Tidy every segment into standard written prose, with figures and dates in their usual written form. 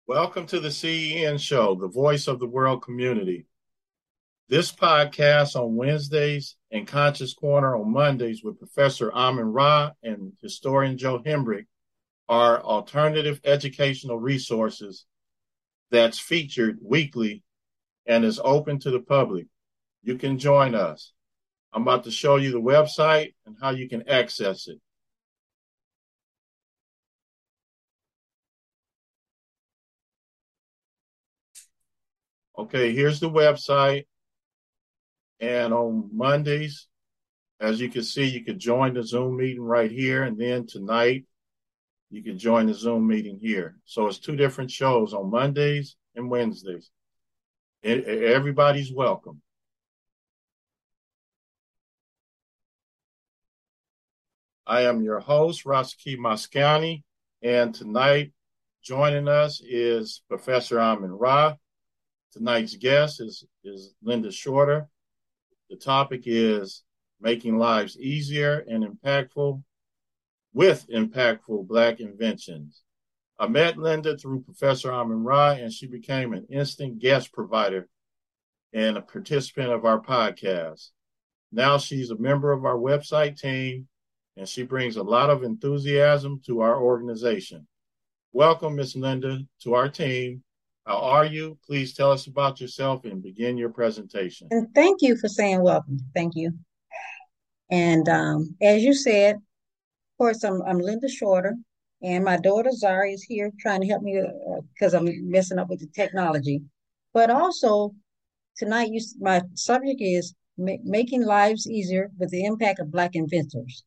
Welcome to the CEN Show, the voice of the world community. This podcast on Wednesdays and Conscious Corner on Mondays with Professor Amin Ra and historian Joe Hembrick are alternative educational resources that's featured weekly and is open to the public. You can join us. I'm about to show you the website and how you can access it. Okay, here's the website. And on Mondays, as you can see, you could join the Zoom meeting right here. And then tonight, you can join the Zoom meeting here. So it's two different shows on Mondays and Wednesdays. Everybody's welcome. I am your host, Rasaki Mascani. And tonight, joining us is Professor Amin Ra. Tonight's guest is Linda Shorter. The topic is making lives easier and impactful with impactful Black inventions. I met Linda through Professor Amin Ra, and she became an instant guest provider and a participant of our podcast. Now she's a member of our website team, and she brings a lot of enthusiasm to our organization. Welcome, Miss Linda, to our team. How are you? Please tell us about yourself and begin your presentation. And thank you for saying welcome. Thank you. And as you said, of course, I'm Linda Shorter, and my daughter Zari is here trying to help me because I'm messing up with the technology. But also tonight, my subject is making lives easier with the impact of Black inventors.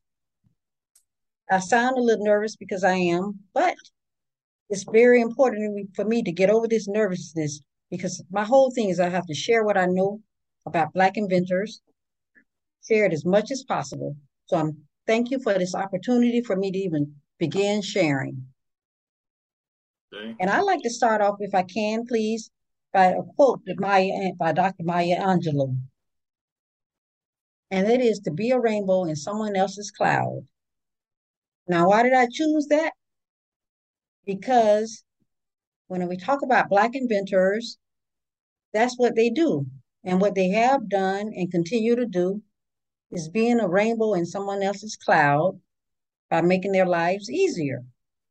I sound a little nervous because I am, but it's very important for me to get over this nervousness because my whole thing is I have to share what I know about Black inventors, share it as much as possible. So I'm thank you for this opportunity for me to even begin sharing. Okay. And I'd like to start off, if I can, please, by a quote by Dr. Maya Angelou. And that is to be a rainbow in someone else's cloud. Now, why did I choose that? Because when we talk about Black inventors, that's what they do. And what they have done and continue to do is being a rainbow in someone else's cloud by making their lives easier.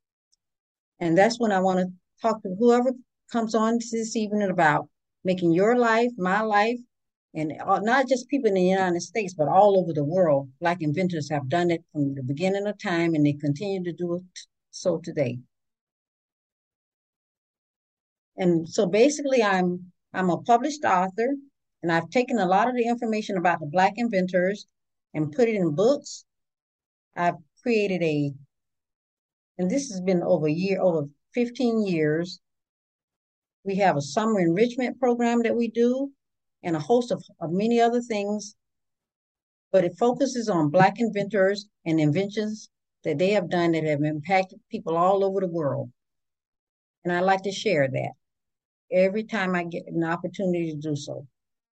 And that's when I want to talk to whoever comes on this evening about making your life, my life, and not just people in the United States, but all over the world. Black inventors have done it from the beginning of time, and they continue to do it so today. And so basically, I'm a published author, and I've taken a lot of the information about the Black inventors and put it in books. I've created and this has been over 15 years. We have a summer enrichment program that we do and a host of many other things, but it focuses on Black inventors and inventions that they have done that have impacted people all over the world. And I like to share that every time I get an opportunity to do so.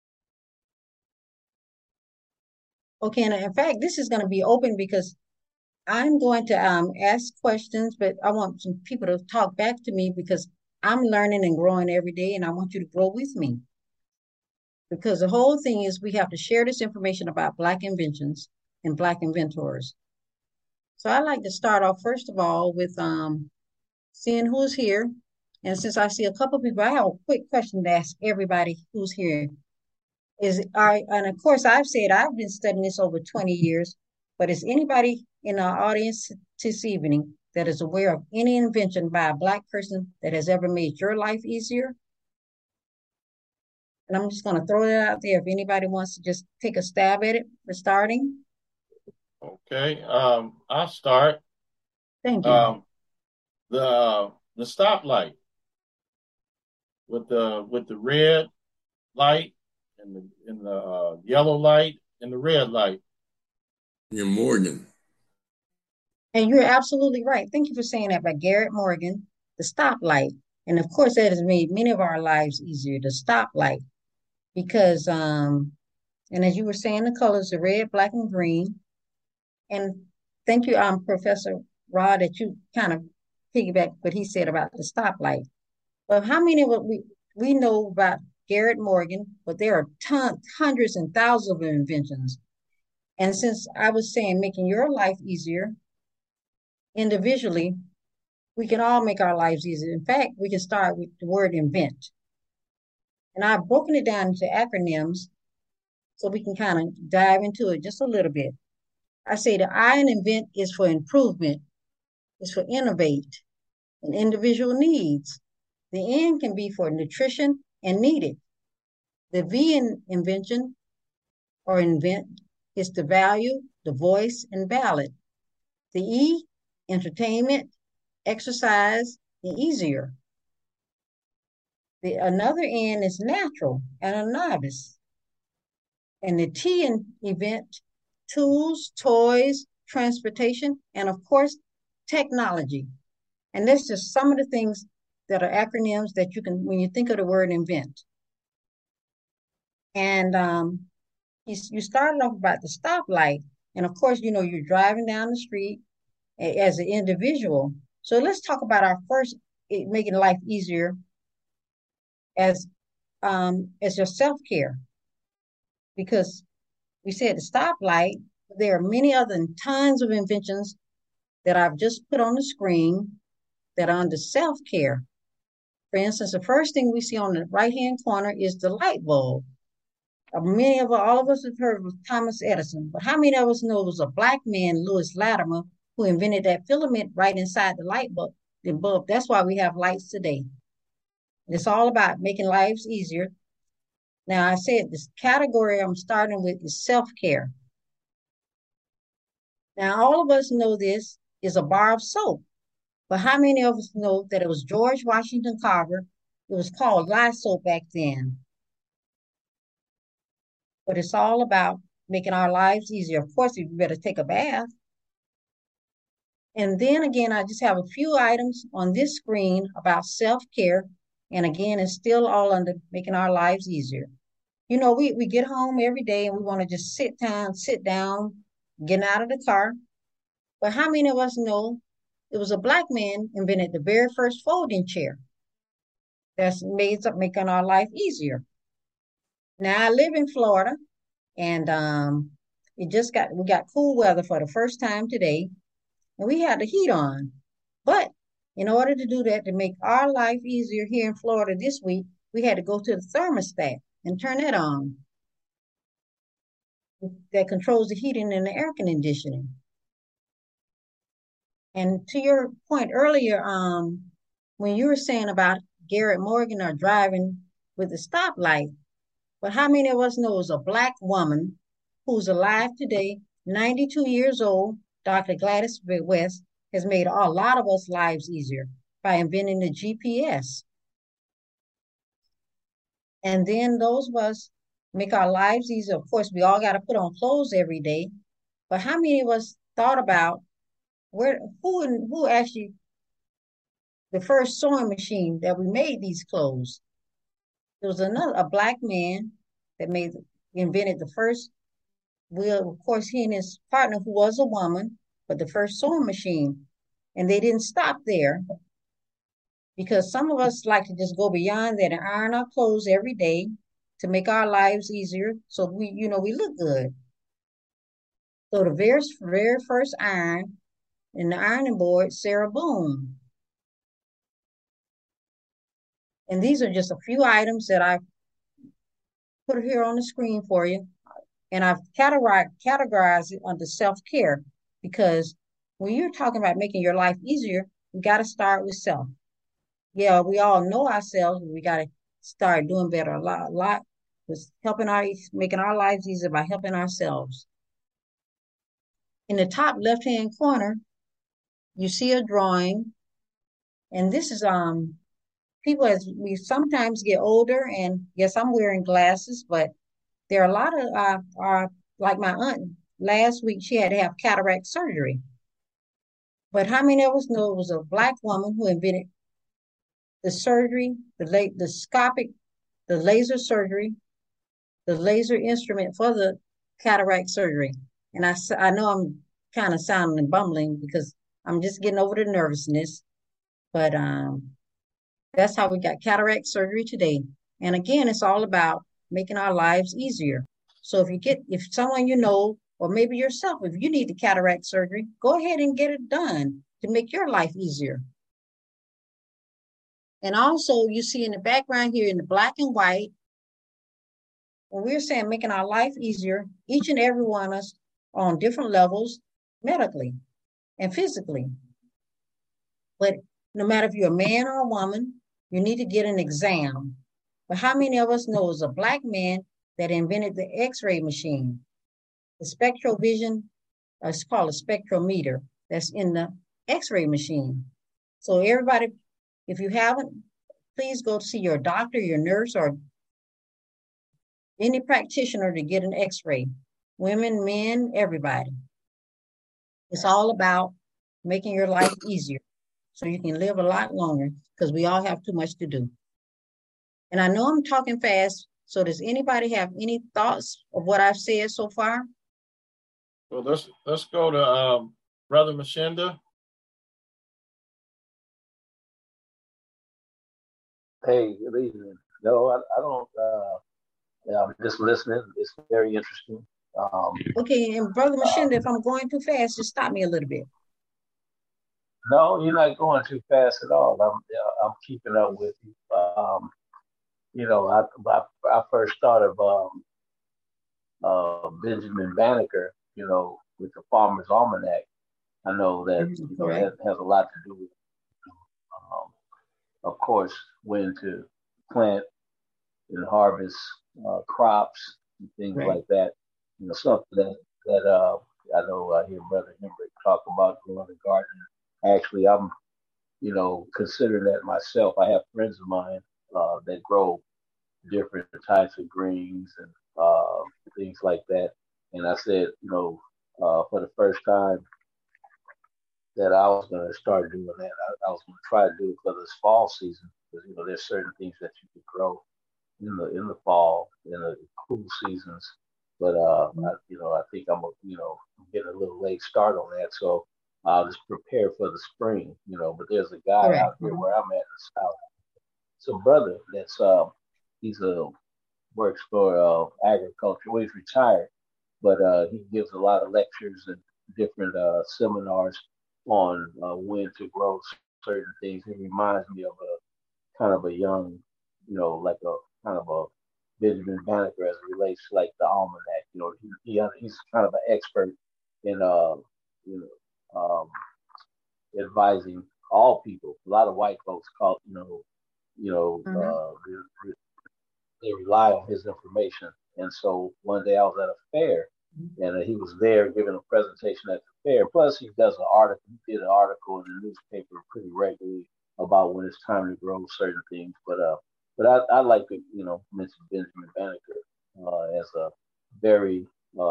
Okay, and in fact, this is going to be open because I'm going to ask questions, but I want some people to talk back to me because I'm learning and growing every day, and I want you to grow with me. Because the whole thing is we have to share this information about Black inventions and Black inventors. So I'd like to start off, first of all, with seeing who's here. And since I see a couple of people, I have a quick question to ask everybody who's here. And of course, I've said I've been studying this over 20 years, but is anybody in our audience this evening that is aware of any invention by a Black person that has ever made your life easier? And I'm just going to throw it out there if anybody wants to just take a stab at it for starting. Okay. I'll start. Thank you. Um, the stoplight with the red light and the yellow light and the red light. Yeah, Morgan. And you're absolutely right. Thank you for saying that by Garrett Morgan, the stoplight. And of course, that has made many of our lives easier, the stoplight, because, and as you were saying, the colors are red, black, and green. And thank you, Professor Rod, that you kind of piggyback what he said about the stoplight. But how many of we know about Garrett Morgan, but there are tons, hundreds and thousands of inventions. And since I was saying making your life easier individually, we can all make our lives easier. In fact, we can start with the word invent. And I've broken it down into acronyms so we can kind of dive into it just a little bit. I say the I in invent is for improvement, is for innovate and individual needs. The N can be for nutrition and needed. The V in invention or invent is the value, the voice, and ballot. The E, entertainment, exercise, and easier. Another N is natural and a novice. And the T in event, tools, toys, transportation, and of course, technology. And that's just some of the things that are acronyms that you can, when you think of the word invent. And you started off about the stoplight. And of course, you're driving down the street as an individual. So let's talk about our first, making life easier as your self-care. Because we said the stoplight, there are many other tons of inventions that I've just put on the screen that are under self-care. For instance, the first thing we see on the right-hand corner is the light bulb. All of us have heard of Thomas Edison, but how many of us know it was a black man, Lewis Latimer, who invented that filament right inside the light bulb? The bulb. That's why we have lights today. It's all about making lives easier. Now, I said this category I'm starting with is self-care. Now, all of us know this is a bar of soap, but how many of us know that it was George Washington Carver? It was called Lysol back then. But it's all about making our lives easier. Of course, you better take a bath. And then again, I just have a few items on this screen about self-care. And again, it's still all under making our lives easier. We get home every day and we want to just sit down, getting out of the car. But how many of us know it was a black man invented the very first folding chair that's making our life easier? Now I live in Florida, and we got cool weather for the first time today, and we had the heat on. But in order to do that, to make our life easier here in Florida this week, we had to go to the thermostat and turn it on. That controls the heating and the air conditioning. And to your point earlier, when you were saying about Garrett Morgan or driving with the stoplight, but how many of us know is a black woman who's alive today, 92 years old, Dr. Gladys West, has made a lot of us lives easier by inventing the GPS. And then those of us make our lives easier. Of course, we all got to put on clothes every day. But how many of us thought about who actually the first sewing machine that we made these clothes? There was a black man that invented the first. Well, of course, he and his partner, who was a woman, but the first sewing machine. And they didn't stop there because some of us like to just go beyond that and iron our clothes every day to make our lives easier. So we look good. So the very first iron in the ironing board, Sarah Boone. And these are just a few items that I put here on the screen for you. And I've categorized it under self-care because when you're talking about making your life easier, we got to start with self. Yeah, we all know ourselves, but we got to start doing better a lot with making our lives easier by helping ourselves. In the top left-hand corner, you see a drawing, and this is people as we sometimes get older, and yes, I'm wearing glasses, but there are a lot of like my aunt last week, she had to have cataract surgery. But how many of us know it was a black woman who invented the surgery, the laser surgery, the laser instrument for the cataract surgery? And I know I'm kind of sounding bumbling because I'm just getting over the nervousness, but That's how we got cataract surgery today. And again, it's all about making our lives easier. So if someone you know, or maybe yourself, if you need the cataract surgery, go ahead and get it done to make your life easier. And also, you see in the background here in the black and white, when we're saying making our life easier, each and every one of us on different levels medically and physically. But no matter if you're a man or a woman, you need to get an exam. But how many of us know it's a black man that invented the X-ray machine? The spectral vision, it's called a spectrometer, that's in the X-ray machine. So everybody, if you haven't, please go see your doctor, your nurse, or any practitioner to get an X-ray. Women, men, everybody. It's all about making your life easier so you can live a lot longer, because we all have too much to do. And I know I'm talking fast, so does anybody have any thoughts of what I've said so far? Well, let's go to Brother Machinda. Hey, good evening. No, I don't. I'm just listening. It's very interesting. Okay, and Brother Machinda, if I'm going too fast, just stop me a little bit. No, you're not going too fast at all. I'm keeping up with you. I first thought of Benjamin Banneker, with the Farmer's Almanac. I know that that has a lot to do with, of course, when to plant and harvest crops and things like that. Something that I know I hear Brother Hendrick talk about growing a garden. Actually, I'm, considering that myself. I have friends of mine that grow different types of greens and things like that. And I said, for the first time that I was going to start doing that, I was going to try to do it for this fall season, because there's certain things that you can grow in the fall, in the cool seasons. But I think I'm getting a little late start on that, so I'll just prepare for the spring. But there's a guy out here where I'm at in the south, some brother that's he's works for agriculture. Well, he's retired, but he gives a lot of lectures and different seminars on when to grow certain things. It reminds me of a kind of a young, like a kind of a Benjamin Banneker as it relates to like the almanac. He's kind of an expert in advising all people. A lot of white folks call they rely on his information. And so one day I was at a fair, and he was there giving a presentation at the fair. Plus, he does an article. He did an article in the newspaper pretty regularly about when it's time to grow certain things. But I like to mention Benjamin Banneker as a very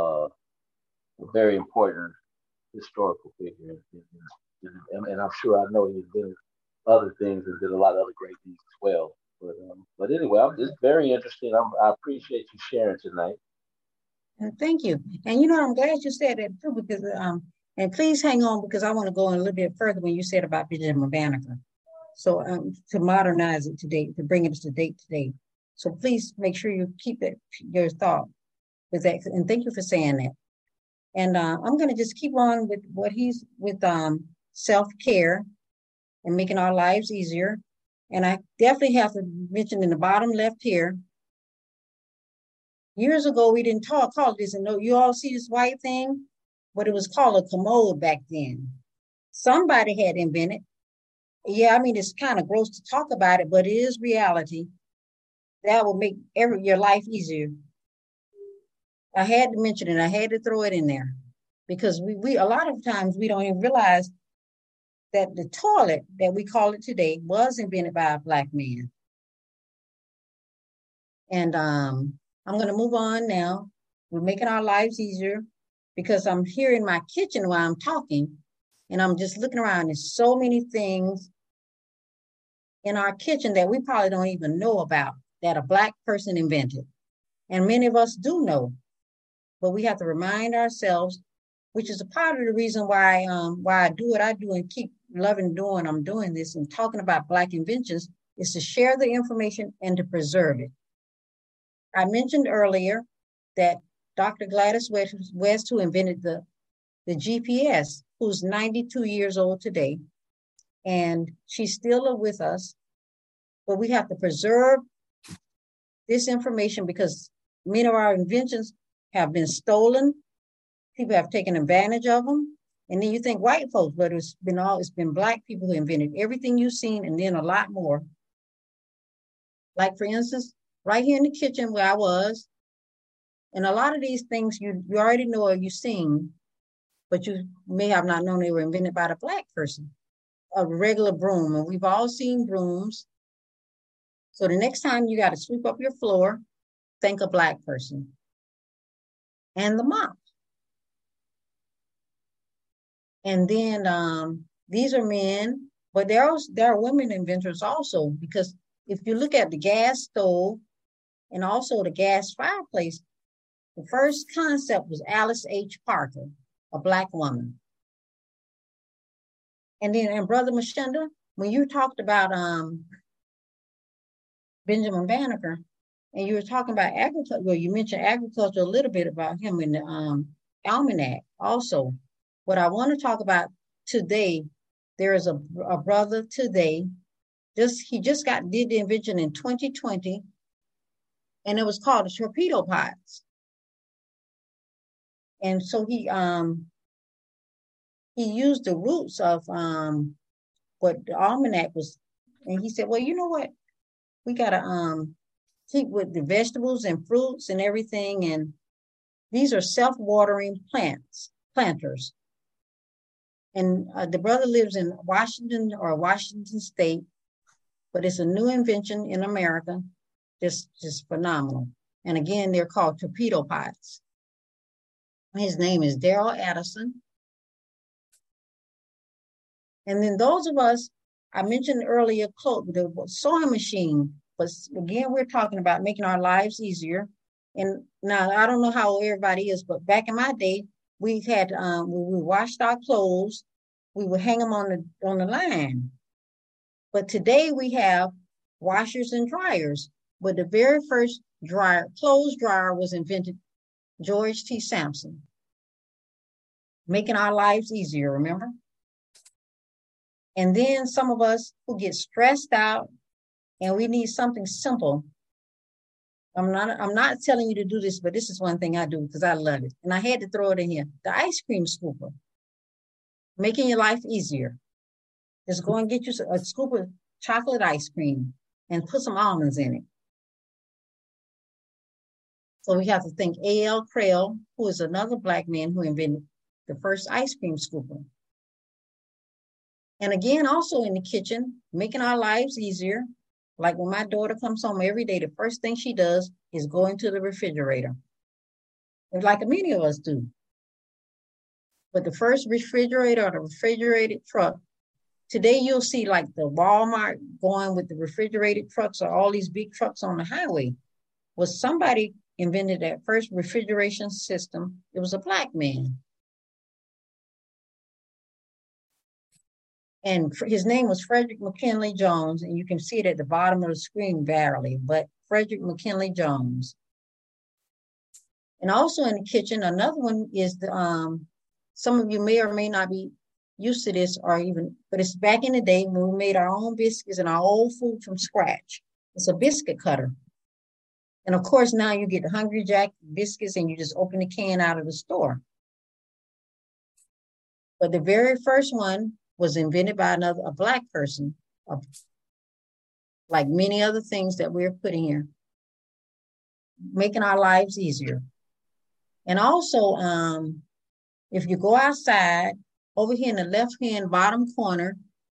important historical figure, and I'm sure I know he did other things and did a lot of other great things as well. But anyway, it's very interesting. I appreciate you sharing tonight. Thank you. And I'm glad you said that too, because and please hang on, because I want to go a little bit further when you said about Benjamin Banneker. So to modernize it today, to bring it to date today. So please make sure you keep your thought with that. And thank you for saying that. And I'm going to just keep on with what he's with self-care and making our lives easier. And I definitely have to mention in the bottom left here, years ago, we didn't call this, and you all see this white thing, but it was called a commode back then. Somebody had invented. Yeah, I mean, it's kind of gross to talk about it, but it is reality. That will make your life easier. I had to mention it. I had to throw it in there, because we a lot of times we don't even realize that the toilet that we call it today was invented by a black man. And I'm going to move on now. We're making our lives easier, because I'm here in my kitchen while I'm talking, and I'm just looking around. There's so many things in our kitchen that we probably don't even know about, that a black person invented. And many of us do know, but we have to remind ourselves, which is a part of the reason why I do what I do and keep loving I'm doing this and talking about black inventions, is to share the information and to preserve it. I mentioned earlier that Dr. Gladys West, who invented the GPS, who's 92 years old today, and she's still with us, but we have to preserve this information because many of our inventions have been stolen. People have taken advantage of them. And then you think white folks, but it's been Black people who invented everything you've seen and then a lot more. Like for instance, right here in the kitchen where I was, and a lot of these things you already know or you've seen, but you may have not known they were invented by the Black person. A regular broom, and we've all seen brooms. So the next time you got to sweep up your floor, think a Black person. And the mop. And then these are men, but there are women inventors also, because if you look at the gas stove and also the gas fireplace, the first concept was Alice H. Parker, a Black woman. And then, and Brother Mashenda, when you talked about Benjamin Banneker, and you were talking about agriculture, well, you mentioned agriculture a little bit about him in the almanac also. What I want to talk about today, there is a brother today, he just did the invention in 2020, and it was called the torpedo pods. And so he used the roots of what the almanac was, and he said, well, you know what? We gotta keep with the vegetables and fruits and everything, and these are self-watering planters. And the brother lives in Washington State, but it's a new invention in America, just phenomenal. And again, they're called torpedo pods. His name is Daryl Addison. And then those of us, I mentioned earlier, the sewing machine, but again, we're talking about making our lives easier. And now I don't know how everybody is, but back in my day, we had, when we washed our clothes, we would hang them on the line. But today we have washers and dryers. But the very first clothes dryer was invented, George T. Sampson. Making our lives easier, remember? And then some of us who get stressed out and we need something simple. I'm not telling you to do this, but this is one thing I do because I love it. And I had to throw it in here. The ice cream scooper. Making your life easier. Just go and get you a scoop of chocolate ice cream and put some almonds in it. So we have to thank A.L. Crail, who is another Black man who invented the first ice cream scooper. And again, also in the kitchen, making our lives easier. Like when my daughter comes home every day, the first thing she does is go into the refrigerator. And like many of us do. But the first refrigerator or the refrigerated truck, today you'll see like the Walmart going with the refrigerated trucks or all these big trucks on the highway. Well, somebody invented that first refrigeration system. It was a Black man. And his name was Frederick McKinley Jones, and you can see it at the bottom of the screen barely, but Frederick McKinley Jones. And also in the kitchen, another one is the, some of you may or may not be used to this but it's back in the day when we made our own biscuits and our old food from scratch. It's a biscuit cutter. And of course, now you get the Hungry Jack biscuits and you just open the can out of the store. But the very first one was invented by a Black person, like many other things that we're putting here, making our lives easier. And also, if you go outside, over here in the left-hand bottom corner,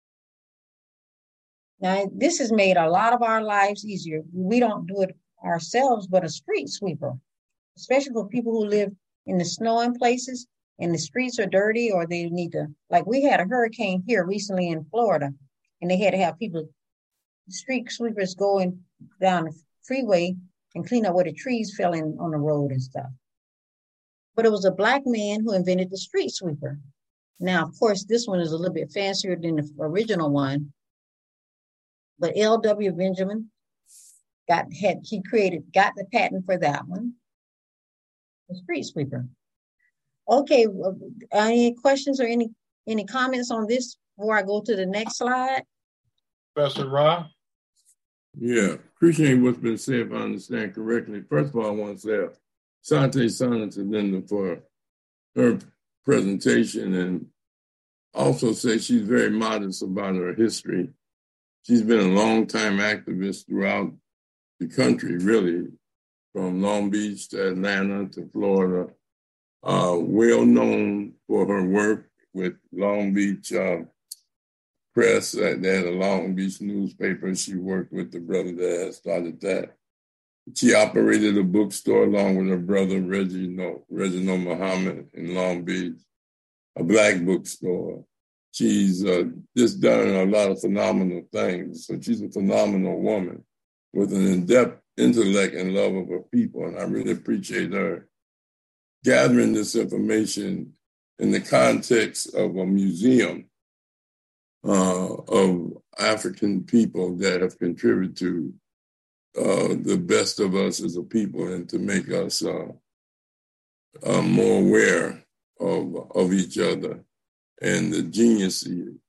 now this has made a lot of our lives easier. We don't do it ourselves, but a street sweeper, especially for people who live in the snowing places and the streets are dirty or they need to, like we had a hurricane here recently in Florida and they had to have street sweepers going down the freeway and clean up where the trees fell in on the road and stuff. But it was a Black man who invented the street sweeper. Now, of course, this one is a little bit fancier than the original one. but L.W. Benjamin got the patent for that one. The street sweeper. Okay, any questions or any comments on this before I go to the next slide? Professor Ra? Yeah, appreciate what's been said, if I understand correctly. First of all, I want to say Sante Sana to Linda for her presentation, and also say she's very modest about her history. She's been a long-time activist throughout the country, really, from Long Beach to Atlanta to Florida. Well known for her work with Long Beach Press. They had a Long Beach newspaper. She worked with the brother that had started that. She operated a bookstore along with her brother, Reginald Muhammad, in Long Beach, a black bookstore. She's just done a lot of phenomenal things. So she's a phenomenal woman with an in-depth intellect and love of her people. And I really appreciate her gathering this information in the context of a museum of African people that have contributed to the best of us as a people and to make us more aware of each other and the genius,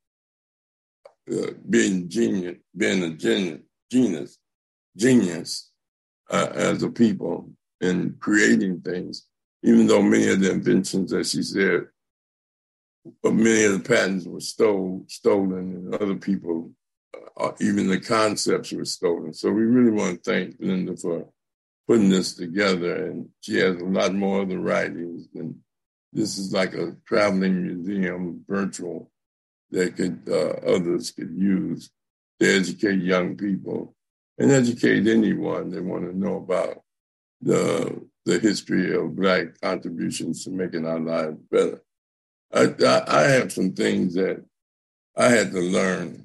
being a genius as a people in creating things, even though many of the inventions, as she said, but many of the patents were stolen, and other people, even the concepts were stolen. So we really want to thank Linda for putting this together, and she has a lot more other writings, and this is like a traveling museum, virtual, that others could use to educate young people and educate anyone that want to know about the history of Black contributions to making our lives better. I have some things that I had to learn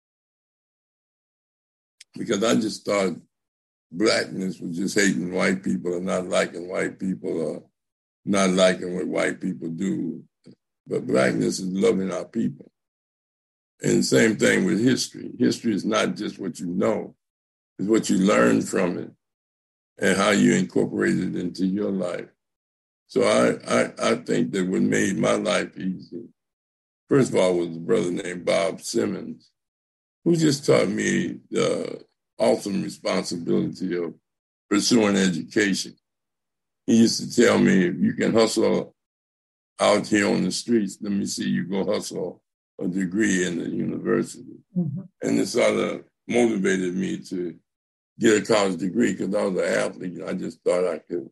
because I just thought Blackness was just hating white people and not liking white people or not liking what white people do. But Blackness is loving our people. And same thing with history. History is not just what you know, it's what you learn from it and how you incorporate it into your life. So I think that what made my life easy, first of all, was a brother named Bob Simmons, who just taught me the awesome responsibility of pursuing education. He used to tell me, if you can hustle out here on the streets, let me see you go hustle a degree in the university. Mm-hmm. And it sort of motivated me to get a college degree because I was an athlete. I just thought I could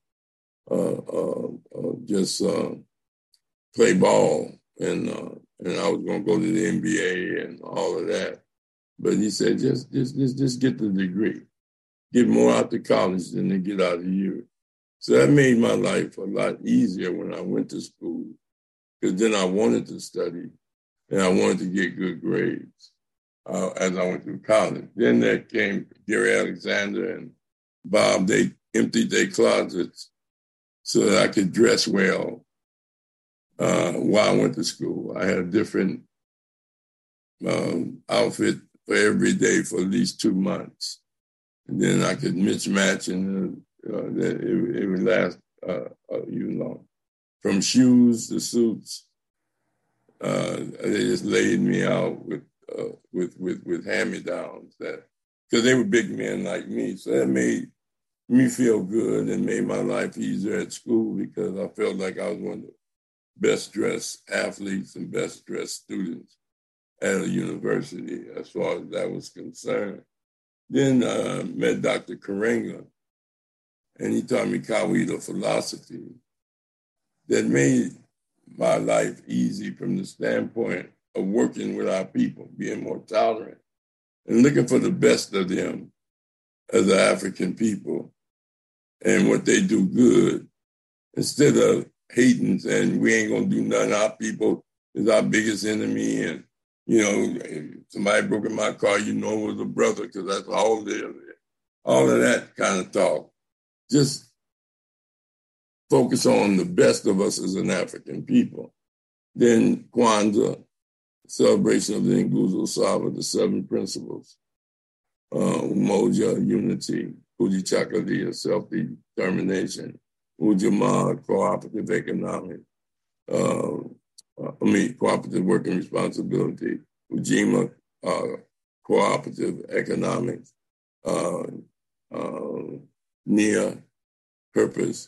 just play ball, and I was going to go to the NBA and all of that. But he said, just get the degree, get more out of college than they get out of you. So that made my life a lot easier when I went to school, because then I wanted to study and I wanted to get good grades as I went through college. Then there came Gary Alexander and Bob. They emptied their closets so that I could dress well while I went to school. I had a different outfit for every day for at least 2 months. And then I could mismatch, and it would last, from shoes to suits. They just laid me out with hand-me-downs, because they were big men like me. So that made me feel good and made my life easier at school, because I felt like I was one of the best-dressed athletes and best-dressed students at a university as far as that was concerned. Then I met Dr. Karenga, and he taught me Kawaida philosophy that made my life easy from the standpoint of working with our people, being more tolerant, and looking for the best of them as an African people and what they do good, instead of hating and we ain't gonna do nothing. Our people is our biggest enemy, and if somebody broke in my car, it was a brother, because that's all of that kind of talk. Just focus on the best of us as an African people. Then Kwanzaa, celebration of the Nguzo Saba, the 7 principles. Umoja, unity, Ujichakalia, self-determination, Ujamaa, cooperative economic, cooperative working responsibility, Ujima, cooperative economics, Nia, purpose,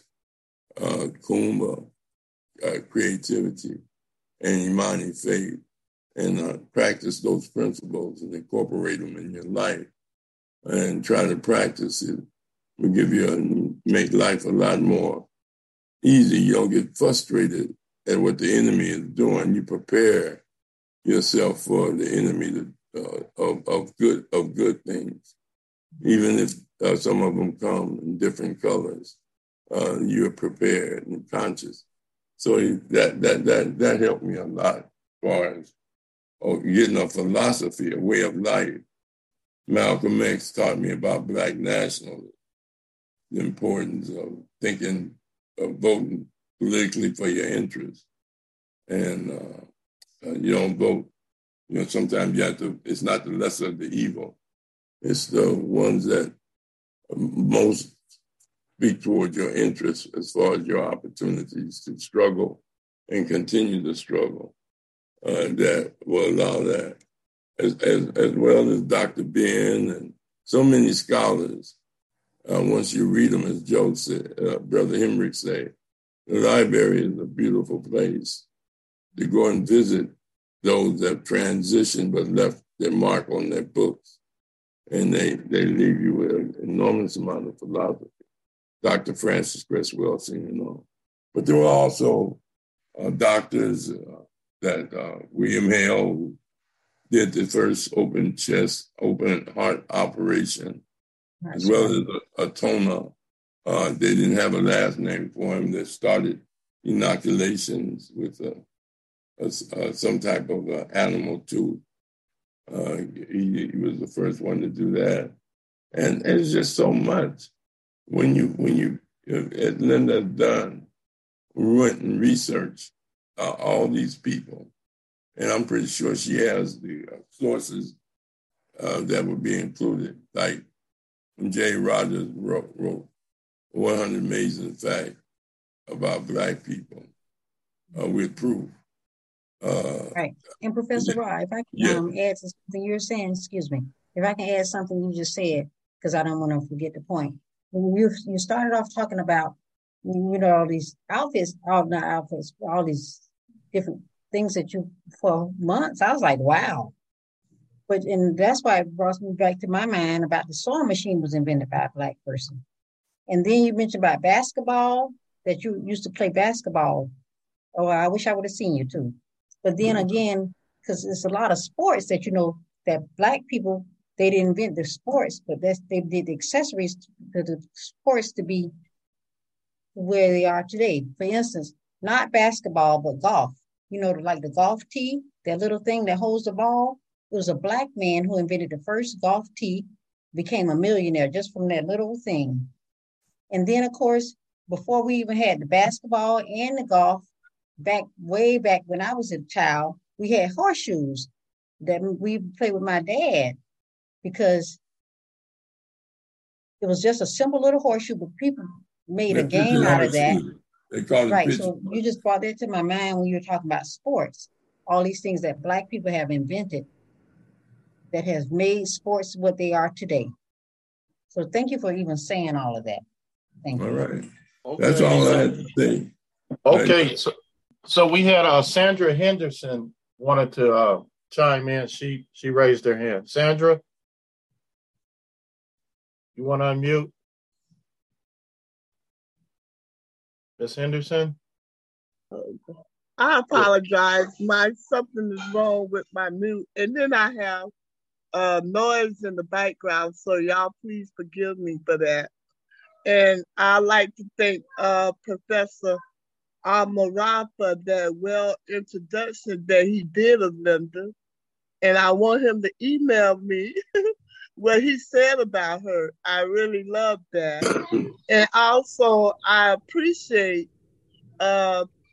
Kumba, creativity, and Imani, faith, and practice those principles and incorporate them in your life and try to practice it. Will make life a lot more easy. You don't get frustrated at what the enemy is doing. You prepare yourself for the enemy of good things, even if some of them come in different colors. You're prepared and conscious. So that helped me a lot as far as getting a philosophy, a way of life. Malcolm X taught me about Black nationalism, the importance of thinking, of voting politically for your interests. And you don't vote. Sometimes you have to, it's not the lesser of the evil. It's the ones that most speak towards your interests as far as your opportunities to struggle and continue to struggle. That will allow that. As well as Dr. Ben and so many scholars. Once you read them, as Joe said, Brother Hemrick said, the library is a beautiful place to go and visit those that transitioned but left their mark on their books. And they leave you with an enormous amount of philosophy. Dr. Francis Creswell, But there were also doctors that William Hale, who did the first open heart operation, as well as Atona. They didn't have a last name for him. That started inoculations with some type of animal tooth. He was the first one to do that, and it's just so much. When you as Linda done, went and researched all these people. And I'm pretty sure she has the sources that would be included. Like when Jay Rogers wrote 100 Amazing Facts about Black people with proof. Right. And Professor Ra, if I can add to something you're saying, excuse me, if I can add something you just said, because I don't want to forget the point. When you started off talking about, all these outfits, all these different things that you, for months, I was like, wow. And that's why it brought me back to my mind about the sewing machine was invented by a Black person. And then you mentioned about basketball, that you used to play basketball. Oh, I wish I would have seen you too. But then again, because there's a lot of sports that, that Black people, they didn't invent the sports, but they did the accessories to the sports to be where they are today. For instance, not basketball, but golf. Like the golf tee, that little thing that holds the ball. It was a Black man who invented the first golf tee, became a millionaire just from that little thing. And then, of course, before we even had the basketball and the golf, way back when I was a child, we had horseshoes that we played with my dad because it was just a simple little horseshoe, but people made a game out of that. Right. So you just brought that to my mind when you were talking about sports. All these things that Black people have invented that has made sports what they are today. So thank you for even saying all of that. Thank you. All right. Okay. That's all I had to say. Okay. So we had Sandra Henderson wanted to chime in. She raised her hand. Sandra, you want to unmute? Ms. Henderson? I apologize. Something is wrong with my mute. And then I have noise in the background, so y'all please forgive me for that. And I'd like to thank Professor Amara for that well introduction that he did of Linda. And I want him to email me what he said about her. I really love that. And also, I appreciate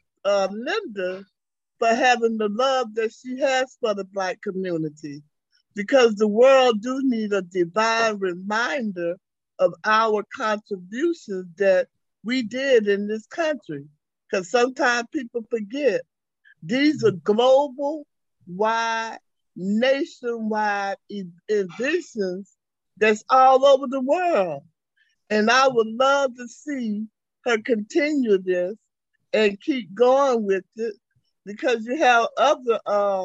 Linda for having the love that she has for the Black community. because the world do need a divine reminder of our contributions that we did in this country. Because sometimes people forget these are global, wide, nationwide inventions that's all over the world. And I would love to see her continue this and keep going with it, because you have other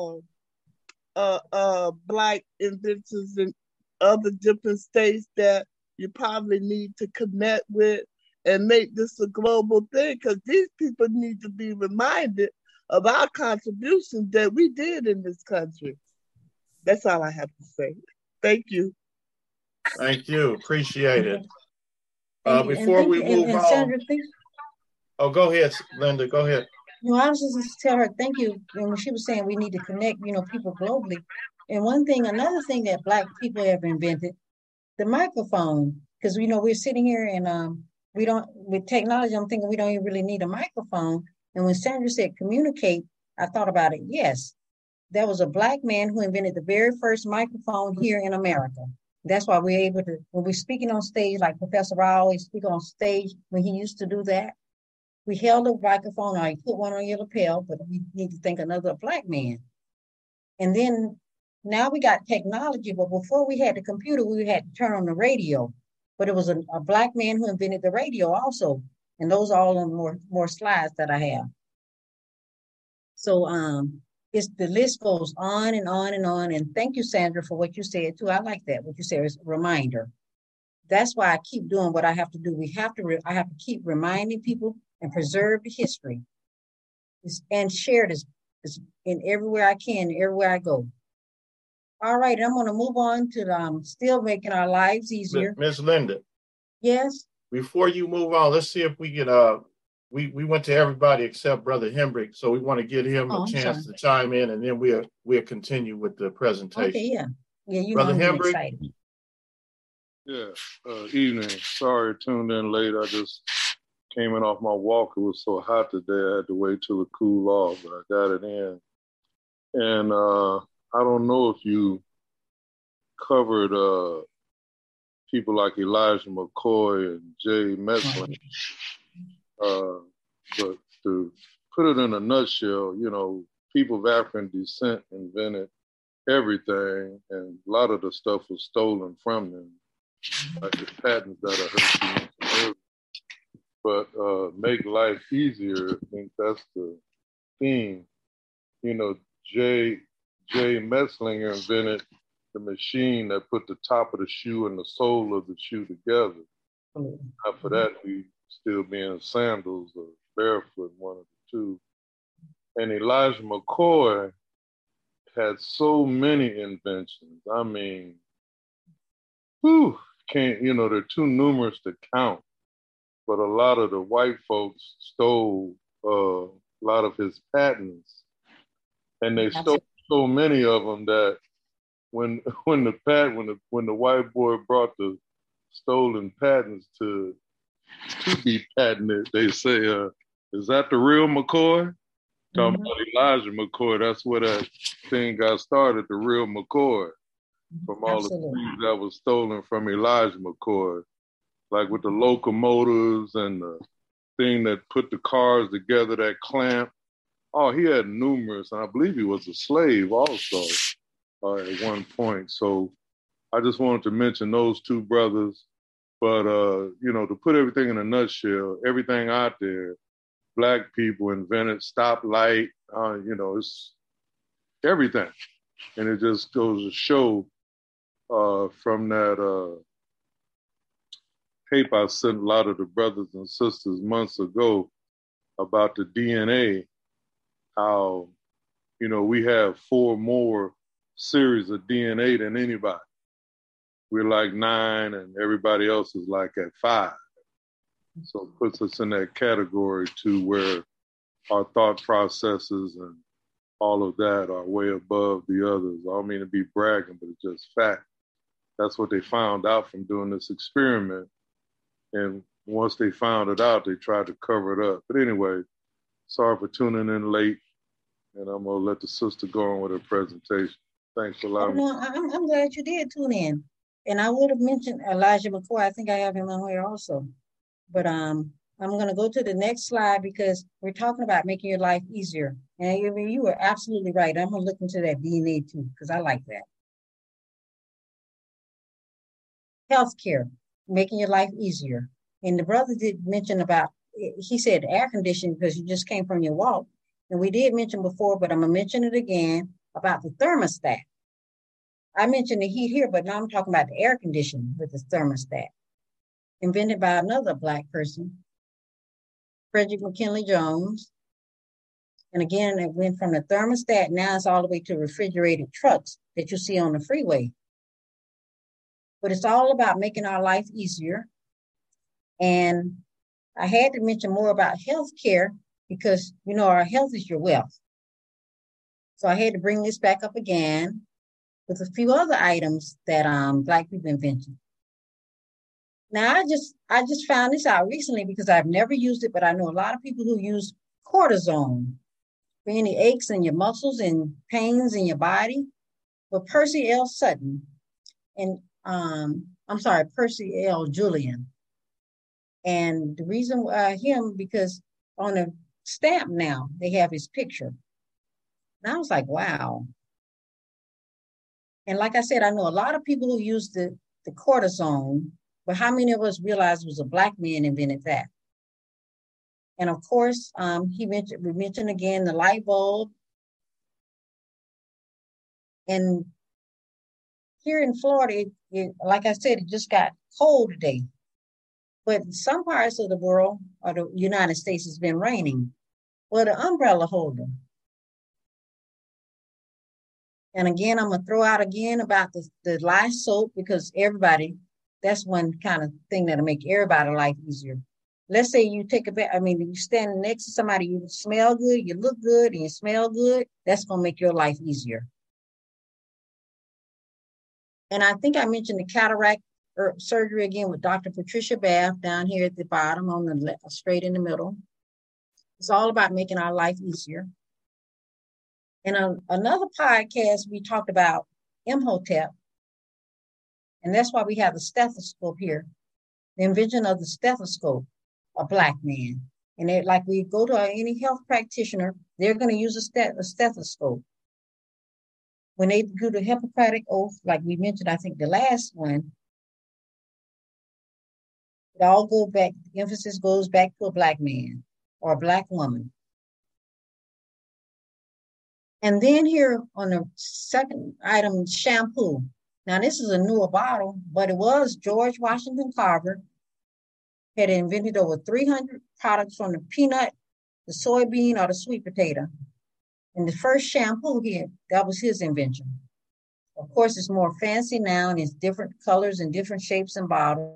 Black inventions in other different states that you probably need to connect with and make this a global thing, because these people need to be reminded of our contributions that we did in this country. That's all I have to say. Thank you. Thank you. Appreciate it. Before we move on. Sandra, oh, go ahead, Linda. Go ahead. No, I was just going to tell her thank you. When she was saying we need to connect, people globally. And another thing that Black people have invented, the microphone. Because, we're sitting here and with technology, I'm thinking we don't even really need a microphone. And when Sandra said communicate, I thought about it. Yes, there was a Black man who invented the very first microphone here in America. That's why we're able to, when we're speaking on stage, like Professor Rao always speak on stage when he used to do that, we held a microphone, or I put one on your lapel, but we need to think another Black man. And then now we got technology, but before we had the computer, we had to turn on the radio. But it was a Black man who invented the radio also. And those are all on more slides that I have. So the list goes on and on and on. And thank you, Sandra, for what you said too. I like that. What you said is a reminder. That's why I keep doing what I have to do. I have to keep reminding people and preserve the history and share this in everywhere I can, everywhere I go. All right, I'm going to move on to still making our lives easier. Ms. Linda. Yes? Before you move on, let's see if we can, we went to everybody except Brother Hembrick, so we want to give him a chance to chime in, and then we'll continue with the presentation. Okay, yeah. Yeah, Brother Hembrick. Yeah, evening. Sorry, tuned in late. I just came in off my walk. It was so hot today, I had to wait till it cooled off, but I got it in. And I don't know if you covered people like Elijah McCoy and Jay Mesling, but to put it in a nutshell, people of African descent invented everything, and a lot of the stuff was stolen from them, like the patents that I heard you mention earlier. But make life easier, I think that's the theme. Jay Meslinger invented the machine that put the top of the shoe and the sole of the shoe together. After that, we still be in sandals or barefoot, one of the two. And Elijah McCoy had so many inventions. I mean, they're too numerous to count. But a lot of the white folks stole a lot of his patents. And they stole so many of them that when the white boy brought the stolen patents to be patented, they say, "Is that the real McCoy?" Talking about Elijah McCoy. That's where that thing got started. The real McCoy, from all the things that was stolen from Elijah McCoy, like with the locomotives and the thing that put the cars together, that clamp. Oh, he had numerous, and I believe he was a slave also at one point. So I just wanted to mention those two brothers. But, to put everything in a nutshell, everything out there, Black people invented stoplight, it's everything. And it just goes to show from that tape I sent a lot of the brothers and sisters months ago about the DNA, how, we have 4 more series of DNA than anybody. We're like 9 and everybody else is like at 5. So it puts us in that category to where our thought processes and all of that are way above the others. I don't mean to be bragging, but it's just fact. That's what they found out from doing this experiment. And once they found it out, they tried to cover it up. But anyway, sorry for tuning in late. And I'm going to let the sister go on with her presentation. Thanks for Oh allowing me. no, I'm glad you did tune in. And I would have mentioned Elijah McCoy. I think I have him on here also. But I'm gonna go to the next slide because we're talking about making your life easier. And you were absolutely right. I'm gonna look into that DNA too, because I like that. Healthcare, making your life easier. And the brother did mention about, he said air conditioning because you just came from your walk. And we did mention before, but I'm gonna mention it again about the thermostat. I mentioned the heat here, but now I'm talking about the air conditioning with the thermostat, invented by another Black person, Frederick McKinley Jones. And again, it went from the thermostat, now it's all the way to refrigerated trucks that you see on the freeway. But it's all about making our life easier. And I had to mention more about healthcare because, you know, our health is your wealth. So I had to bring this back up again with a few other items that Black people invented. Now, I just found this out recently because I've never used it, but I know a lot of people who use cortisone for any aches in your muscles and pains in your body. But Percy L. Sutton and Percy L. Julian. And the reason him, because on a stamp now, they have his picture. And I was like, wow. And like I said, I know a lot of people who use the cortisone, but how many of us realized it was a Black man invented that? And of course, we mentioned again the light bulb. And here in Florida, like I said, it just got cold today. But in some parts of the world or the United States, it's been raining. Well, the umbrella holder. And again, I'm going to throw out again about the lye soap because everybody, that's one kind of thing that'll make everybody's life easier. Let's say you take a bath, you stand next to somebody, you smell good, you look good, and you smell good. That's going to make your life easier. And I think I mentioned the cataract surgery again with Dr. Patricia Bath down here at the bottom on the left, straight in the middle. It's all about making our life easier. And on another podcast, we talked about Imhotep. And that's why we have the stethoscope here. The invention of the stethoscope, a Black man. And like we go to any health practitioner, they're going to use a stethoscope. When they do the Hippocratic Oath, like we mentioned, I think the last one, it all go back, the emphasis goes back to a Black man or a Black woman. And then here on the second item, shampoo. Now this is a newer bottle, but it was George Washington Carver had invented over 300 products from the peanut, the soybean, or the sweet potato. And the first shampoo here, that was his invention. Of course, it's more fancy now and it's different colors and different shapes and bottles.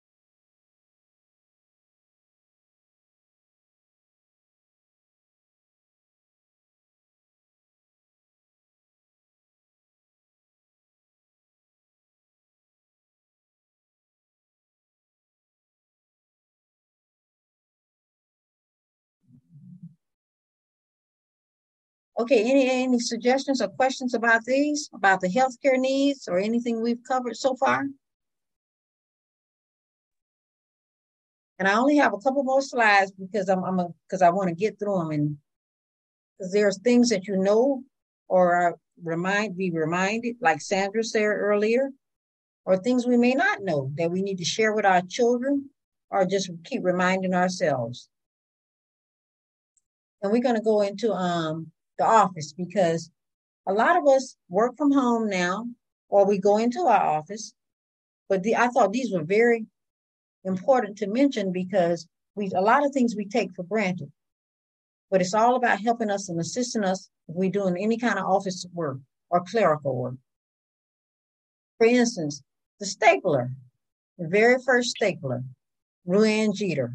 Okay, any suggestions or questions about these, about the healthcare needs or anything we've covered so far? And I only have a couple more slides because because I want to get through them, and because there's things that you know or be reminded, like Sandra said earlier, or things we may not know that we need to share with our children or just keep reminding ourselves. And we're going to go into the office because a lot of us work from home now, or we go into our office. But I thought these were very important to mention because a lot of things we take for granted. But it's all about helping us and assisting us if we're doing any kind of office work or clerical work. For instance, the stapler, the very first stapler, Ruan Jeter.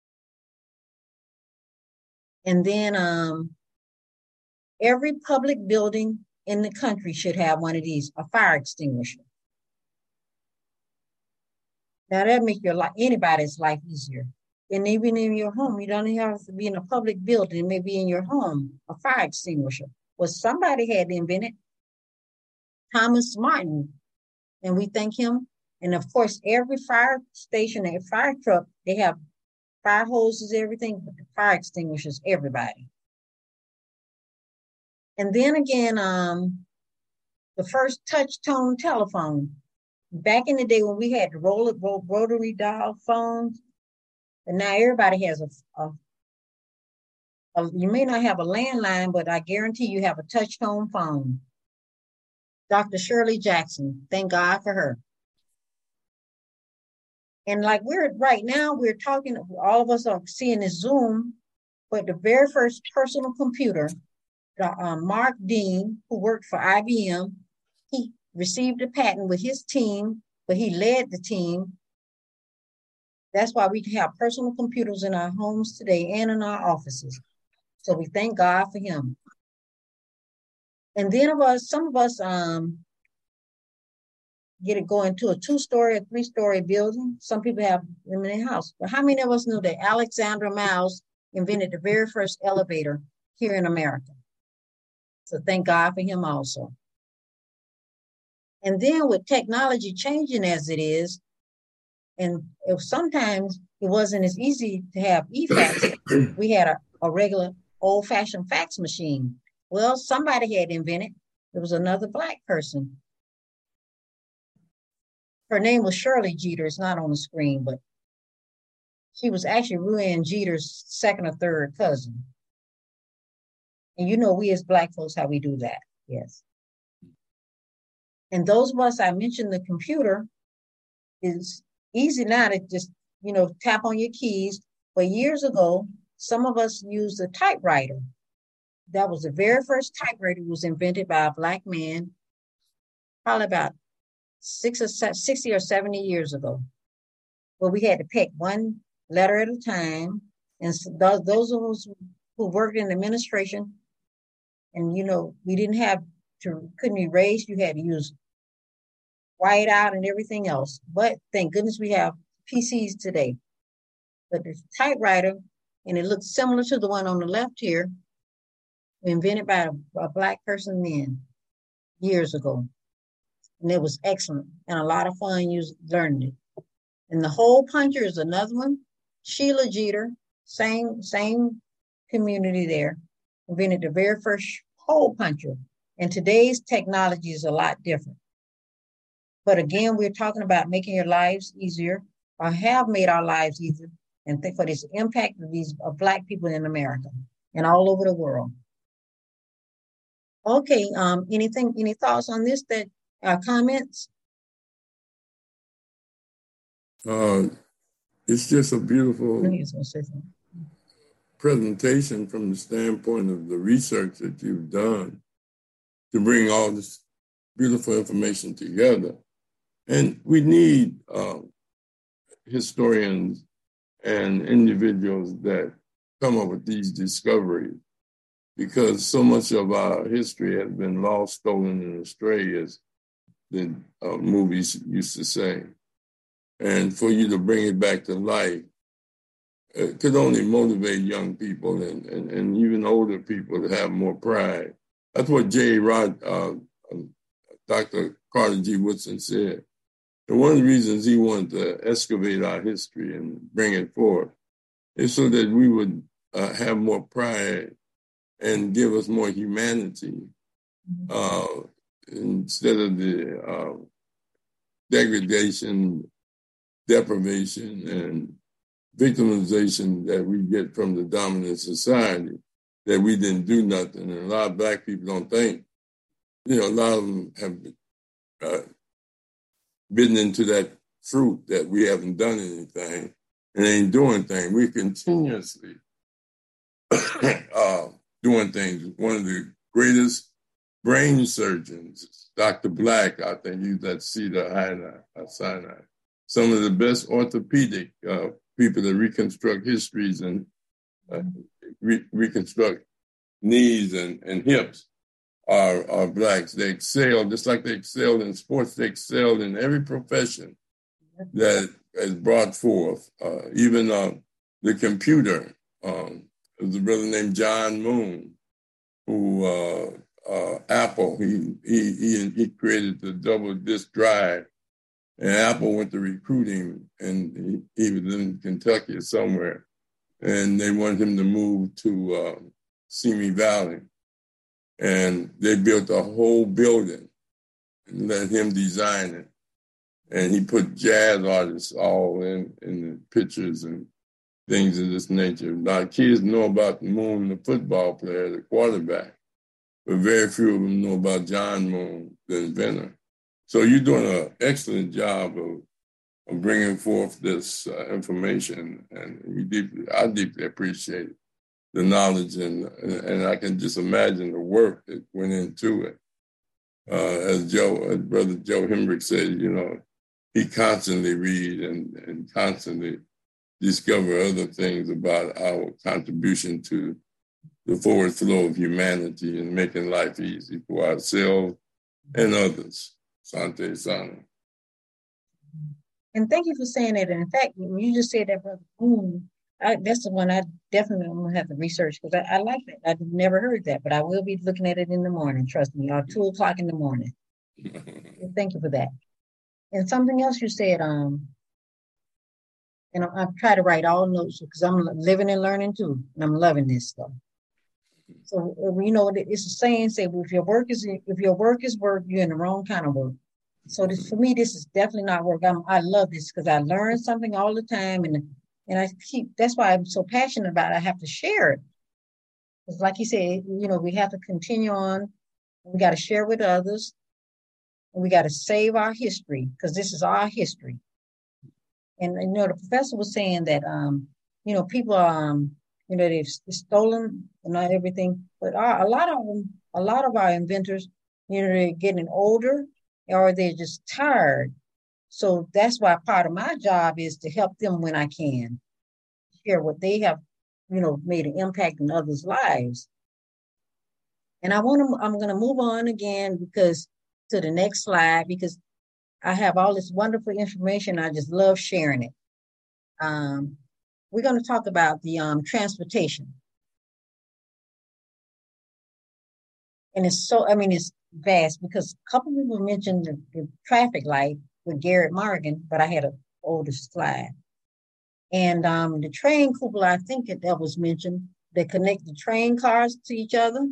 And then every public building in the country should have one of these, a fire extinguisher. Now that makes anybody's life easier. And even in your home, you don't have to be in a public building. It may be in your home, a fire extinguisher. Well, somebody had to invent it. Thomas Martin, and we thank him. And of course, every fire station, every fire truck, they have fire hoses, everything, but the fire extinguishers, everybody. And then again, the first touch tone telephone. Back in the day when we had the rotary dial phones, and now everybody has you may not have a landline, but I guarantee you have a touch tone phone. Dr. Shirley Jackson, thank God for her. And like right now, we're talking, all of us are seeing this Zoom, but the very first personal computer, Mark Dean, who worked for IBM, he received a patent with his team, but he led the team. That's why we have personal computers in our homes today and in our offices. So we thank God for him. And then some of us get it going to a 2-story, a 3-story building. Some people have them in their house. But how many of us knew that Alexander Miles invented the very first elevator here in America? So thank God for him also. And then with technology changing as it is, and if sometimes it wasn't as easy to have e-fax, we had a regular old-fashioned fax machine. Well, somebody had invented. It was another Black person. Her name was Shirley Jeter. It's not on the screen, but she was actually Ruann Jeter's second or third cousin. And you know, we as Black folks, how we do that. Yes. And those of us, I mentioned the computer is easy now to just, tap on your keys. But years ago, some of us used a typewriter. That was the very first typewriter was invented by a Black man, probably about 60 or 70 years ago. But we had to pick one letter at a time. And so those of us who worked in administration, and, we couldn't erase, you had to use white out and everything else. But thank goodness we have PCs today. But the typewriter, and it looks similar to the one on the left here, invented by a Black person then, years ago. And it was excellent and a lot of fun learning it. And the hole puncher is another one. Sheila Jeter, same community there, invented the very first hole puncher. And today's technology is a lot different. But again, we're talking about making your lives easier, or have made our lives easier, and think for this impact of Black people in America and all over the world. Okay, any thoughts on this, comments? It's just a beautiful presentation from the standpoint of the research that you've done to bring all this beautiful information together. And we need historians and individuals that come up with these discoveries, because so much of our history has been lost, stolen, and astray, as the movies used to say. And for you to bring it back to life, it could only motivate young people and even older people to have more pride. That's what Dr. Carter G. Woodson said. And one of the reasons he wanted to excavate our history and bring it forth is so that we would have more pride and give us more humanity instead of the degradation, deprivation, and victimization that we get from the dominant society, that we didn't do nothing. And a lot of Black people don't think. A lot of them have bitten into that fruit that we haven't done anything and ain't doing things. We're continuously doing things. One of the greatest brain surgeons, Dr. Black, I think, used at Cedar-Sinai. Some of the best orthopedic people that reconstruct histories and reconstruct knees and hips are Blacks. They excel, just like they excelled in sports, they excelled in every profession that is brought forth. Even the computer. There's a brother named John Moon, who Apple. He created the double disk drive, and Apple went to recruit him, and he was in Kentucky somewhere, and they wanted him to move to Simi Valley, and they built a whole building and let him design it, and he put jazz artists all in the pictures and things of this nature. Now, kids know about Moon, the football player, the quarterback, but very few of them know about John Moon, the inventor. So you're doing an excellent job of bringing forth this information, and I deeply appreciate the knowledge, and I can just imagine the work that went into it. As Brother Joe Hembrick said, he constantly read and constantly discover other things about our contribution to the forward flow of humanity and making life easy for ourselves and others. Sante Sana. And thank you for saying that. And in fact, when you just said that, Brother Boone, that's the one I definitely am going to have to research, because I like that. I've never heard that, but I will be looking at it in the morning, trust me, or 2 o'clock in the morning. Thank you for that. And something else you said, and I'm trying to write all notes because I'm living and learning too, and I'm loving this stuff. So it's a saying, say, well, if your work is work, you're in the wrong kind of work. So for me, this is definitely not work. I love this because I learn something all the time, and that's why I'm so passionate about it. I have to share it. Because like you said, we have to continue on. We got to share with others, and we got to save our history, because this is our history. And the professor was saying that people they've stolen and not everything, but a lot of our inventors, they're getting older, or they're just tired. So that's why part of my job is to help them when I can, share what they have, made an impact in others' lives. And I'm going to move on again to the next slide, because I have all this wonderful information. I just love sharing it. We're going to talk about the transportation. And it's vast, because a couple of people mentioned the traffic light with Garrett Morgan, but I had an older slide. And the train cupola, I think that was mentioned, that connect the train cars to each other.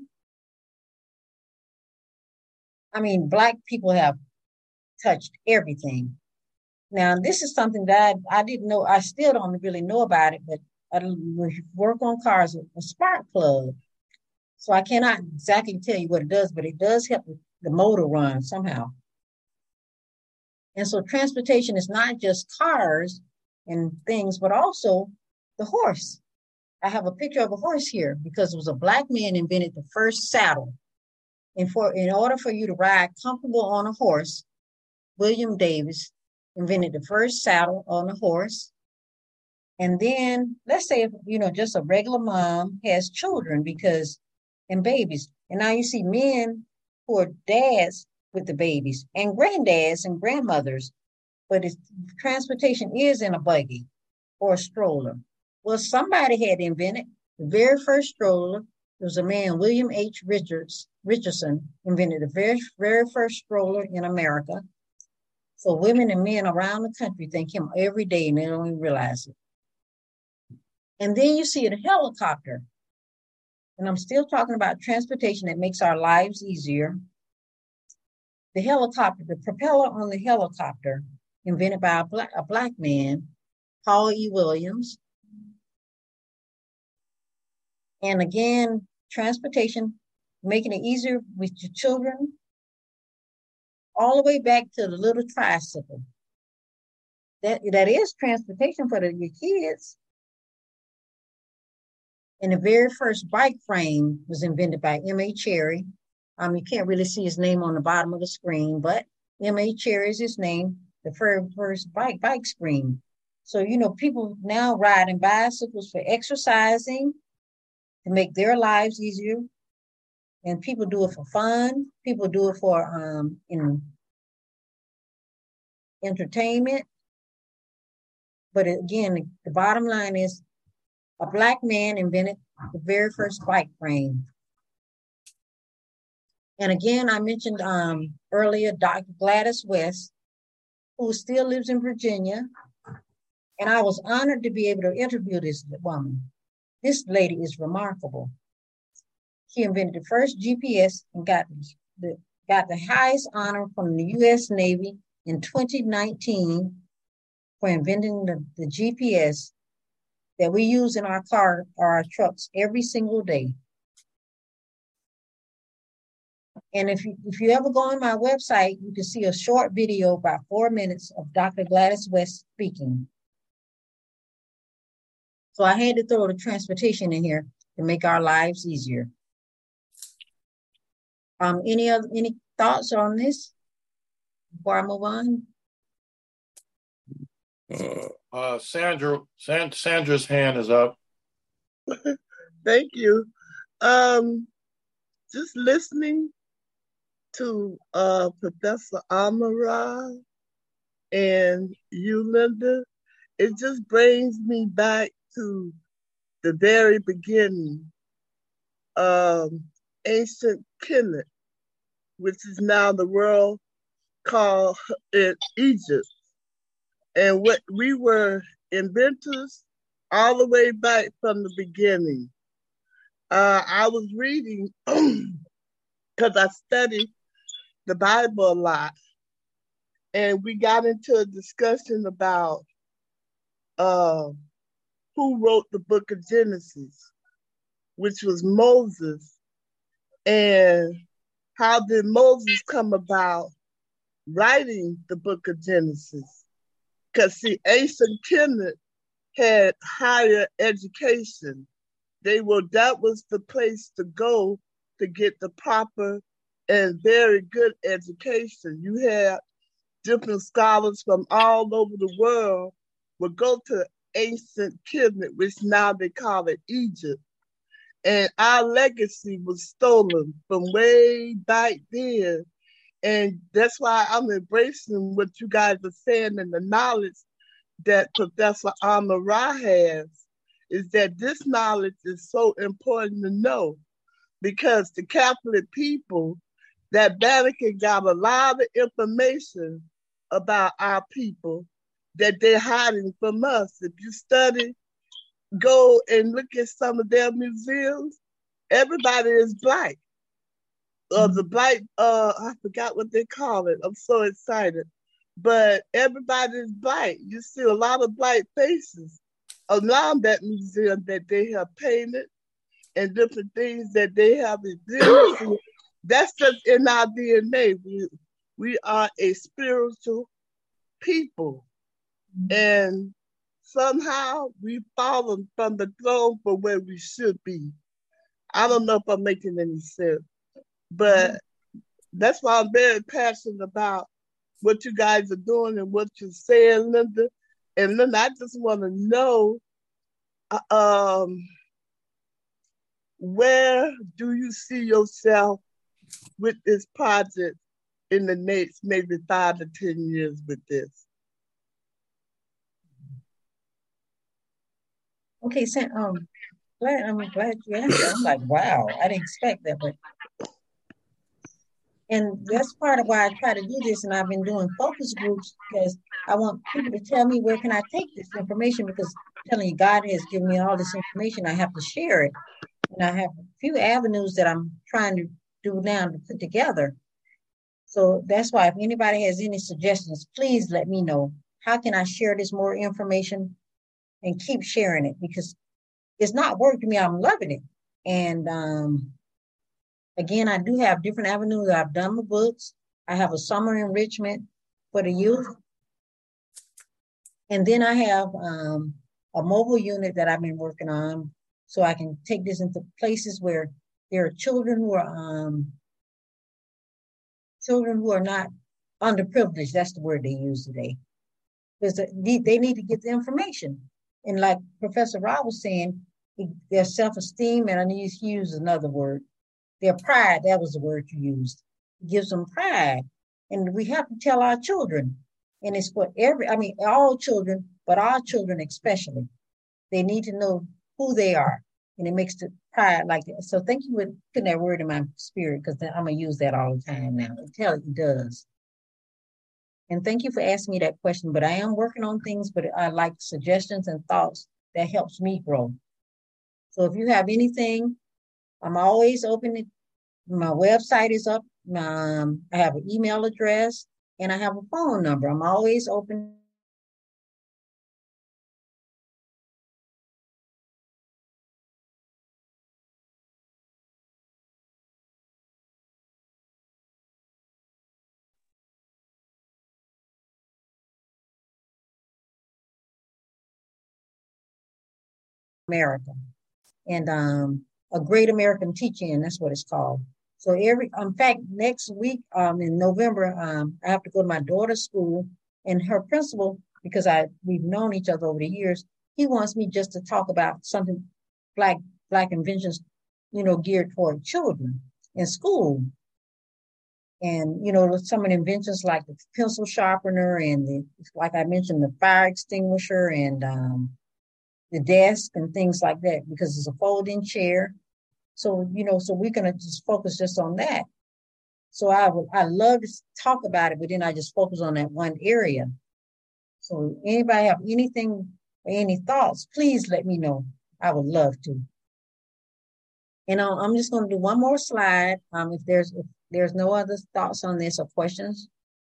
Black people have touched everything. Now, this is something that I didn't know. I still don't really know about it, but I work on cars with a spark plug. So I cannot exactly tell you what it does, but it does help the motor run somehow. And so transportation is not just cars and things, but also the horse. I have a picture of a horse here because it was a Black man invented the first saddle. And in order for you to ride comfortable on a horse, William Davis invented the first saddle on a horse. And then let's say, just a regular mom has children and babies. And now you see men who are dads with the babies and granddads and grandmothers, but transportation is in a buggy or a stroller. Well, somebody had invented the very first stroller. There was a man, William H. Richardson, invented the very, very first stroller in America. So women and men around the country thank him every day, and they don't even realize it. And then you see a helicopter. And I'm still talking about transportation that makes our lives easier. The propeller on the helicopter, invented by a black man, Paul E. Williams. And again, transportation, making it easier with your children, all the way back to the little tricycle. That is transportation for your kids. And the very first bike frame was invented by M.A. Cherry. You can't really see his name on the bottom of the screen, but M.A. Cherry is his name, the first bike screen. So, people now riding bicycles for exercising, to make their lives easier. And people do it for fun. People do it for entertainment. But again, the bottom line is a Black man invented the very first bike frame. And again, I mentioned earlier Dr. Gladys West, who still lives in Virginia. And I was honored to be able to interview this woman. This lady is remarkable. She invented the first GPS and got the highest honor from the U.S. Navy in 2019 for inventing the GPS that we use in our car or our trucks every single day. And if you ever go on my website, you can see a short video, about 4 minutes, of Dr. Gladys West speaking. So I had to throw the transportation in here to make our lives easier. Any thoughts on this before I move on? Sandra's hand is up. Thank you. Just listening to Professor Amara and you, Linda, it just brings me back to the very beginning. Ancient Kemet, which is now the world called in Egypt. And what we were inventors all the way back from the beginning. I was reading, because I study the Bible a lot, and we got into a discussion about who wrote the book of Genesis, which was Moses, and how did Moses come about writing the book of Genesis? Because see, ancient Kemet had higher education. That was the place to go to get the proper and very good education. You had different scholars from all over the world would go to ancient Kemet, which now they call it Egypt. And our legacy was stolen from way back then. And that's why I'm embracing what you guys are saying, and the knowledge that Professor Amara has, is that this knowledge is so important to know, because the Catholic people, that Vatican got a lot of information about our people that they're hiding from us. If you study, go and look at some of their museums, everybody is Black. The Black, I forgot what they call it. I'm so excited. But everybody is Black. You see a lot of Black faces around that museum that they have painted and different things that they have exhibited. That's just in our DNA. We are a spiritual people. And somehow we've fallen from the throne for where we should be. I don't know if I'm making any sense, but that's why I'm very passionate about what you guys are doing and what you're saying, Linda. And Linda, I just want to know, where do you see yourself with this project in the next maybe 5 to 10 years with this? Okay, so I'm glad you answered. I'm like, wow, I didn't expect that, and that's part of why I try to do this. And I've been doing focus groups because I want people to tell me, where can I take this information? Because I'm telling you, God has given me all this information. I have to share it. And I have a few avenues that I'm trying to do now to put together. So that's why if anybody has any suggestions, please let me know. How can I share this more information and keep sharing it? Because it's not work to me. I'm loving it. And again, I do have different avenues. I've done the books. I have a summer enrichment for the youth. And then I have a mobile unit that I've been working on, so I can take this into places where there are children who are not underprivileged. That's the word they use today. Because they need to get the information. And like Professor Rob was saying, their self-esteem, and I need to use another word, their pride, that was the word you used. It gives them pride. And we have to tell our children. And it's for all children, but our children especially. They need to know who they are. And it makes the pride like that. So thank you for putting that word in my spirit, because I'm going to use that all the time now. It does. And thank you for asking me that question. But I am working on things, but I like suggestions and thoughts that helps me grow. So if you have anything, I'm always open. My website is up. I have an email address and I have a phone number. I'm always open. America and a Great American Teach-In, that's what it's called. So in fact, next week in November, I have to go to my daughter's school, and her principal, because we've known each other over the years, he wants me just to talk about something black inventions, geared toward children in school. And, some of the inventions like the pencil sharpener and like I mentioned, the fire extinguisher and the desk and things like that, because it's a folding chair. So, so we're going to just focus just on that. So I love to talk about it, but then I just focus on that one area. So anybody have anything or any thoughts, please let me know. I would love to. And I'm just going to do one more slide. If there's no other thoughts on this or questions,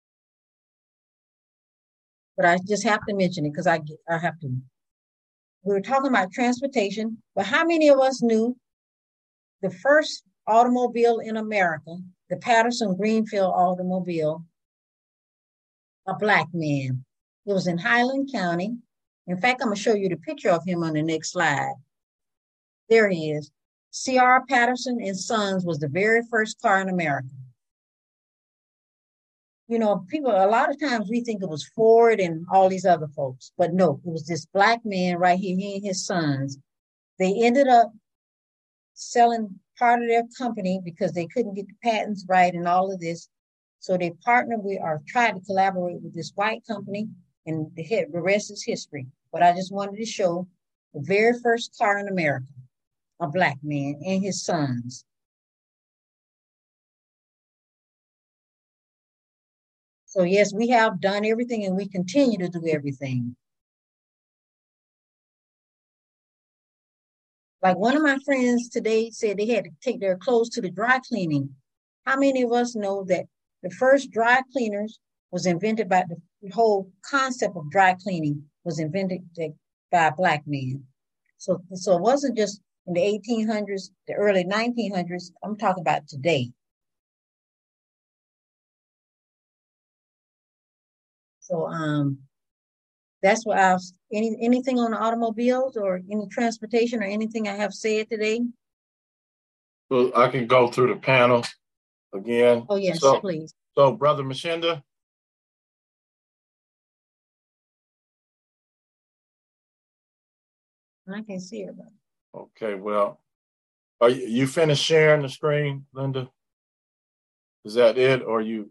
but I just have to mention it because I have to. We were talking about transportation, but how many of us knew the first automobile in America, the Patterson Greenfield automobile, a black man? It was in Highland County. In fact, I'm going to show you the picture of him on the next slide. There he is. C.R. Patterson and Sons was the very first car in America. People, a lot of times we think it was Ford and all these other folks, but no, it was this black man right here, he and his sons. They ended up selling part of their company because they couldn't get the patents right and all of this. So they partnered with or tried to collaborate with this white company, and the rest is history. But I just wanted to show the very first car in America, a black man and his sons. So yes, we have done everything and we continue to do everything. Like one of my friends today said they had to take their clothes to the dry cleaning. How many of us know that the first dry cleaners was invented by the whole concept of dry cleaning was invented by a black man? So it wasn't just in the 1800s, the early 1900s. I'm talking about today. So that's what anything on the automobiles or any transportation or anything I have said today? Well, I can go through the panel again. Oh, yes, please. So, Brother Mashinda. I can see it. Okay, well, are you finished sharing the screen, Linda? Is that it, or you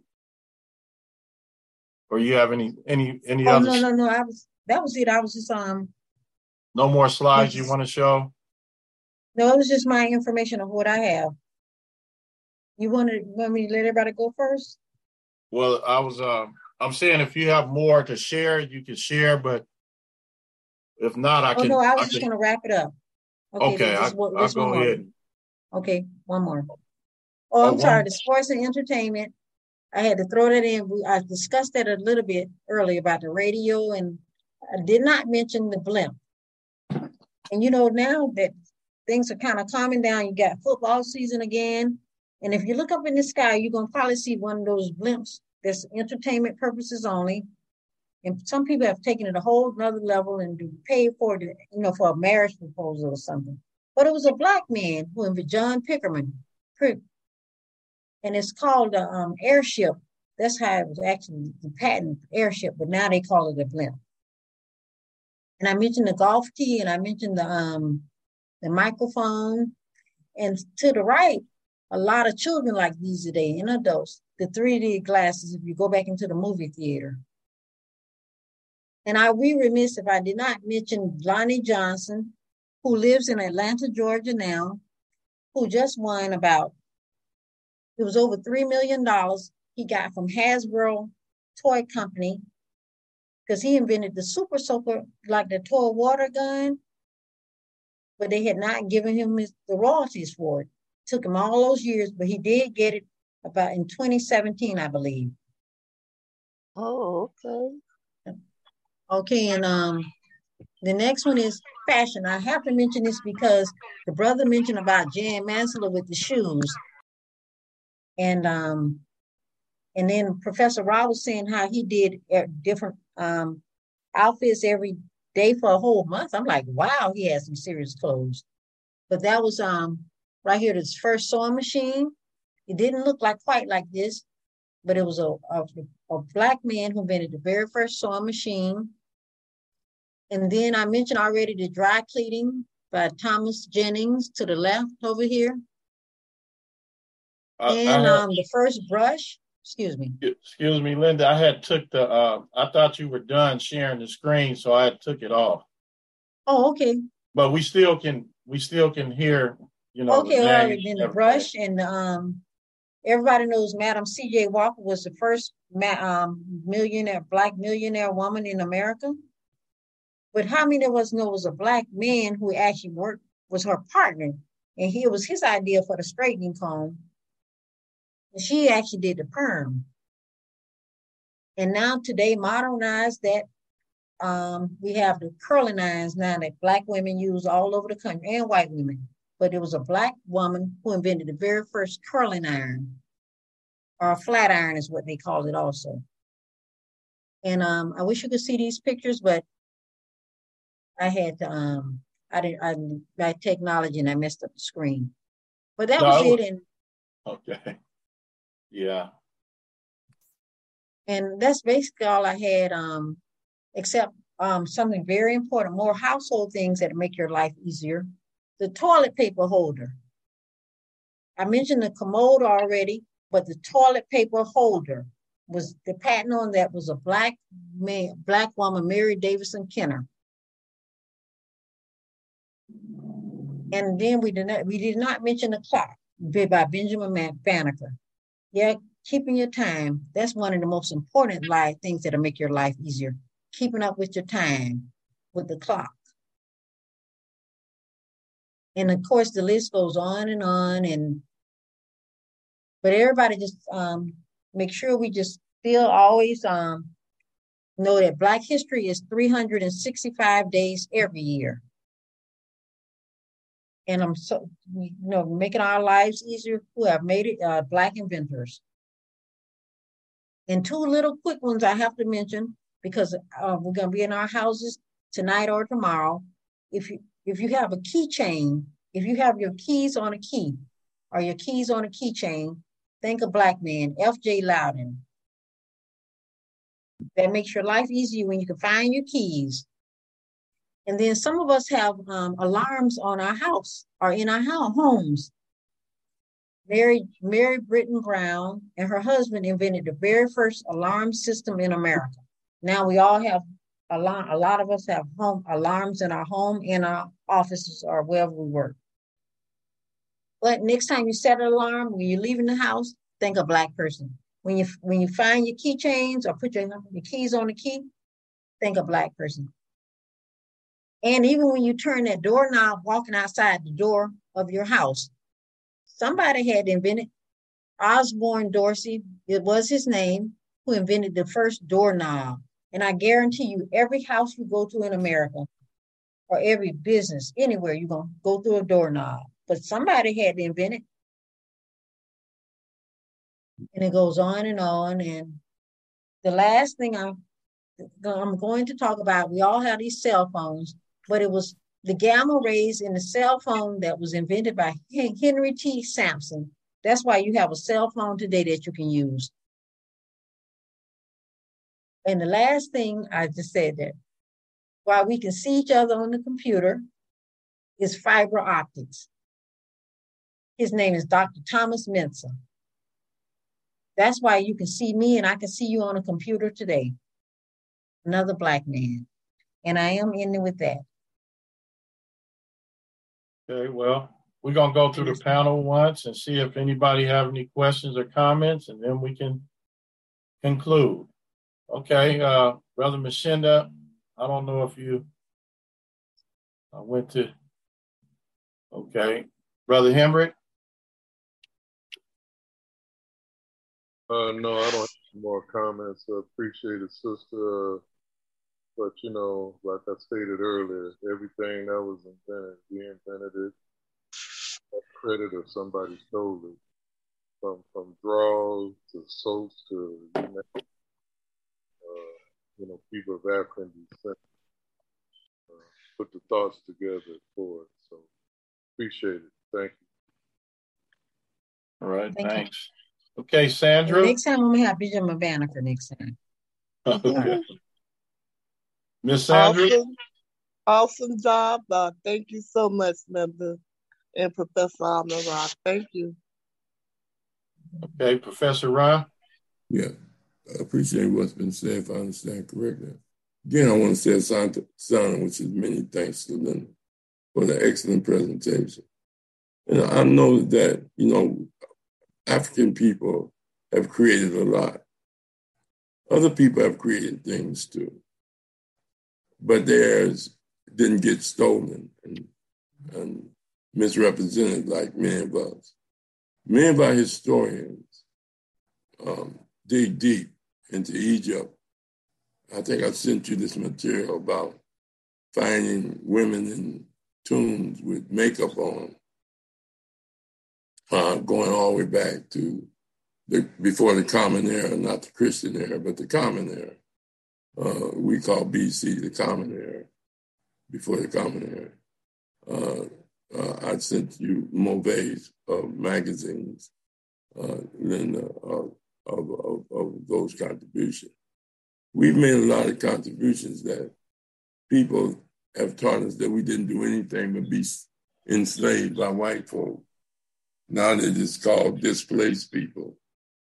have any other? No. That was it. I was just No more slides you want to show? No, it was just my information of what I have. You want me to let everybody go first? Well, I'm saying if you have more to share, you can share, but if not, I can. No, I was just going to wrap it up. Okay, I'll go ahead. Okay, one more. Oh, I'm sorry. The sports and entertainment. I had to throw that in. I discussed that a little bit earlier about the radio, and I did not mention the blimp. And now that things are kind of calming down, you got football season again. And if you look up in the sky, you're going to probably see one of those blimps that's entertainment purposes only. And some people have taken it a whole nother level and paid for it, for a marriage proposal or something. But it was a black man John Pickerman. And it's called an airship. That's how it was actually the patent airship, but now they call it a blimp. And I mentioned the golf tee, and I mentioned the microphone. And to the right, a lot of children like these today, and adults, the 3D glasses, if you go back into the movie theater. And I would be remiss if I did not mention Lonnie Johnson, who lives in Atlanta, Georgia now, who just won it was over $3 million he got from Hasbro Toy Company because he invented the Super Soaker, like the toy water gun, but they had not given him the royalties for it. Took him all those years, but he did get it about in 2017, I believe. Oh, okay. Okay, and the next one is fashion. I have to mention this because the brother mentioned about Jan Mansler with the shoes. And then Professor Rob was saying how he did different outfits every day for a whole month. I'm like, wow, he had some serious clothes. But that was right here, this first sewing machine. It didn't look quite like this, but it was a Black man who invented the very first sewing machine. And then I mentioned already the dry pleating by Thomas Jennings to the left over here. The first brush, excuse me. Excuse me, Linda. I had took I thought you were done sharing the screen, so I took it off. Oh, okay. But we still can hear, Okay, the all right. names Then and the everything. brush and everybody knows Madam C.J. Walker was the first Black millionaire woman in America. But how many of us know it was a Black man who actually was her partner, and it was his idea for the straightening comb. And she actually did the perm. And now today, modernized that, we have the curling irons now that Black women use all over the country and white women. But it was a Black woman who invented the very first curling iron, or a flat iron is what they call it also. And I wish you could see these pictures, but I had to, my technology, and I messed up the screen. But that was it. And okay. Yeah. And that's basically all I had, except something very important, more household things that make your life easier. The toilet paper holder. I mentioned the commode already, but the toilet paper holder was the patent on that was a Black woman, Mary Davison Kenner. And then we did not mention the clock by Benjamin Banneker. Yeah, keeping your time. That's one of the most important things that'll make your life easier. Keeping up with your time, with the clock. And of course, the list goes on and on. But everybody just make sure we just still always know that Black history is 365 days every year. And I'm so, making our lives easier who have made it Black inventors. And two little quick ones I have to mention because we're going to be in our houses tonight or tomorrow. If you have a keychain, if you have your keys on a key or your keys on a keychain, think of Black man, F.J. Loudon. That makes your life easier when you can find your keys. And then some of us have alarms on our house or in our homes. Mary Britton Brown and her husband invented the very first alarm system in America. Now we all have a lot of us have home alarms in our home, in our offices, or wherever we work. But next time you set an alarm, when you're leaving the house, think of Black person. When you find your keychains or put your keys on the key, think of Black person. And even when you turn that doorknob walking outside the door of your house, somebody had invented, Osborne Dorsey, it was his name, who invented the first doorknob. And I guarantee you, every house you go to in America, or every business, anywhere, you're going to go through a doorknob. But somebody had to invent it. And it goes on. And the last thing I'm going to talk about, we all have these cell phones, but it was the gamma rays in the cell phone that was invented by Henry T. Sampson. That's why you have a cell phone today that you can use. And the last thing I just said that while we can see each other on the computer is fiber optics. His name is Dr. Thomas Mensah. That's why you can see me and I can see you on a computer today. Another Black man. And I am ending with that. Okay, well, we're going to go through the panel once and see if anybody have any questions or comments, and then we can conclude. Okay, Brother Mashinda, I don't know if I went to, okay. Brother Hemrick? No, I don't have more comments. I appreciate it, sister. But, like I stated earlier, everything that was invented, we invented it at credit of somebody stole it. From draws to soaps to, people of African descent put the thoughts together for it. So appreciate it. Thank you. All right, Thank thanks. Okay, Sandra. Next time I'm gonna have Bijama Banner for next time. Okay. Miss Sandra. Awesome job. Thank you so much, Member and Professor Amara. Thank you. Okay, Professor Ra. Yeah, I appreciate what's been said, if I understand correctly. Again, I want to say a sign, which is many thanks to Linda for the excellent presentation. And I know that, African people have created a lot. Other people have created things too. But theirs didn't get stolen and misrepresented like many of us. Many of our historians dig deep into Egypt. I think I sent you this material about finding women in tombs with makeup on, going all the way back to before the Common Era, not the Christian era, but the Common Era. We call BC the Common Era, before the Common Era. I sent you movies of magazines, Linda, of those contributions. We've made a lot of contributions that people have taught us that we didn't do anything but be enslaved by white folk. Now they're just called displaced people.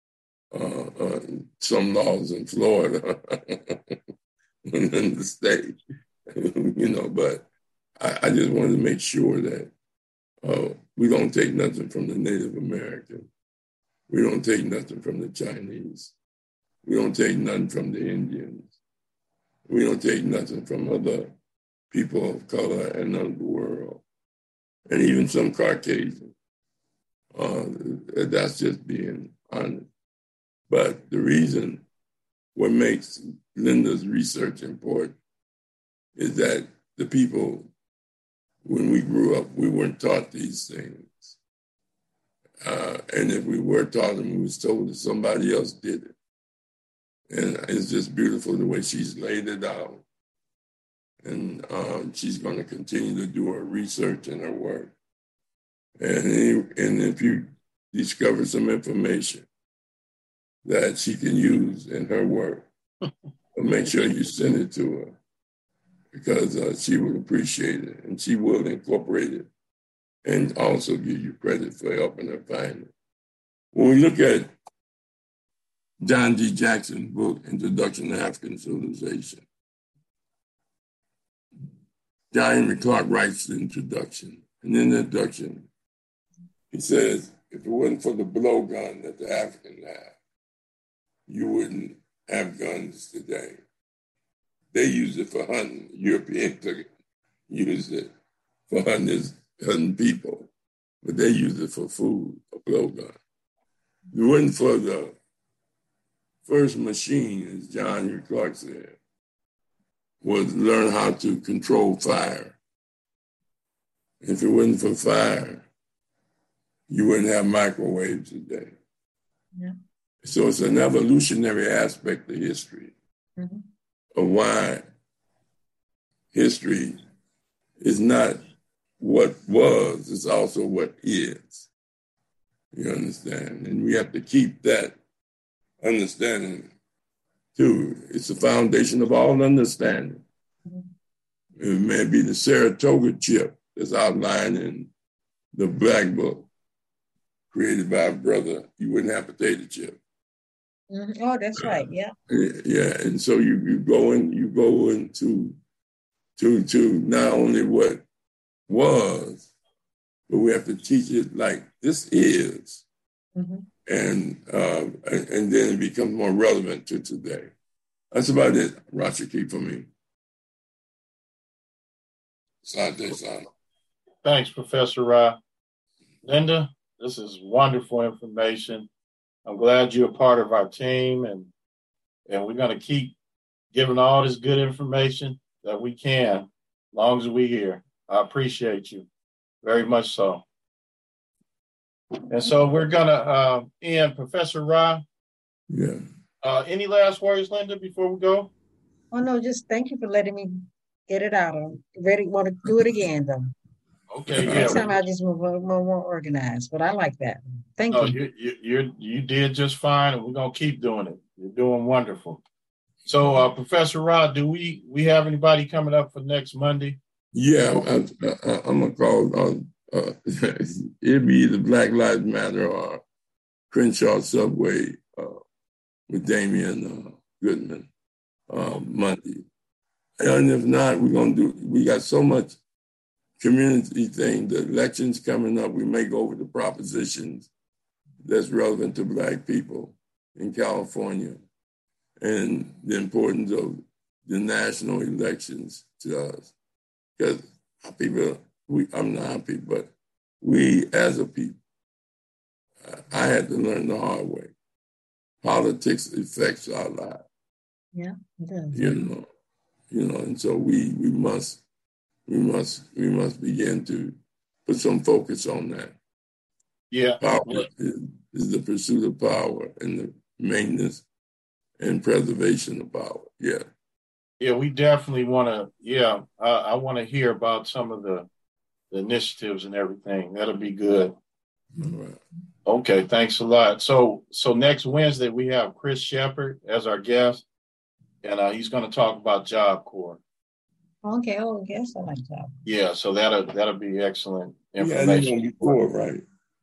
Some laws in Florida and in the state, but I just wanted to make sure that we don't take nothing from the Native American. We don't take nothing from the Chinese. We don't take nothing from the Indians. We don't take nothing from other people of color and of the world, and even some Caucasian. That's just being honest. But the reason what makes Linda's research important is that the people, when we grew up, we weren't taught these things. And if we were taught them, we was told that somebody else did it. And it's just beautiful the way she's laid it out. And she's going to continue to do her research and her work. And if you discover some information that she can use in her work, make sure you send it to her, because she will appreciate it, and she will incorporate it and also give you credit for helping her find it. When we look at John D. Jackson's book, Introduction to African Civilization, John Henry Clark writes the introduction. And in the introduction, he says, if it wasn't for the blowgun that the Africans have, you wouldn't have guns today. They used it for hunting. Europeans used it for hunting people, but they used it for food, a blowgun. If it wasn't for the first machine, as John Henry Clark said, was learn how to control fire. If it wasn't for fire, you wouldn't have microwaves today. Yeah. So it's an evolutionary aspect of history, of why history is not what was, it's also what is. You understand? And we have to keep that understanding too. It's the foundation of all understanding. It may be the Saratoga chip that's outlined in the Black Book, created by a brother. You wouldn't have potato chip. Oh, that's right. Yeah. Yeah, and so you go into not only what was, but we have to teach it like this is, Mm-hmm. and then it becomes more relevant to today. That's about it, Rashiki, for me. Thanks, Professor Ra. Linda, this is wonderful information. I'm glad you're a part of our team, and we're going to keep giving all this good information that we can, as long as we're here. I appreciate you very much so. And so we're going to end. Professor Ra. Yeah. Any last words, Linda, before we go? Oh, no, just thank you for letting me get it out. I'm ready, want to do it again, though. Okay, yeah. Next time I just more organized, but I like that. Thank you. You did just fine, and we're going to keep doing it. You're doing wonderful. So, Professor Rod, do we have anybody coming up for next Monday? Yeah, I'm going to call, it'll be either Black Lives Matter or Crenshaw Subway with Damian Goodman Monday. And if not, we got so much community thing, the elections coming up, we may go over the propositions that's relevant to Black people in California and the importance of the national elections to us. Because I'm not happy, but we as a people, I had to learn the hard way. Politics affects our lives. Yeah, it does. You know, and so we must begin to put some focus on that. Yeah. Power is the pursuit of power and the maintenance and preservation of power. Yeah. Yeah, we definitely want to, I want to hear about some of the initiatives and everything. That'll be good. All right. Okay, thanks a lot. So next Wednesday, we have Chris Shepard as our guest, and he's going to talk about Job Corps. Okay, yes, I like that. Yeah, so that'll be excellent information. Yeah, he on before, right?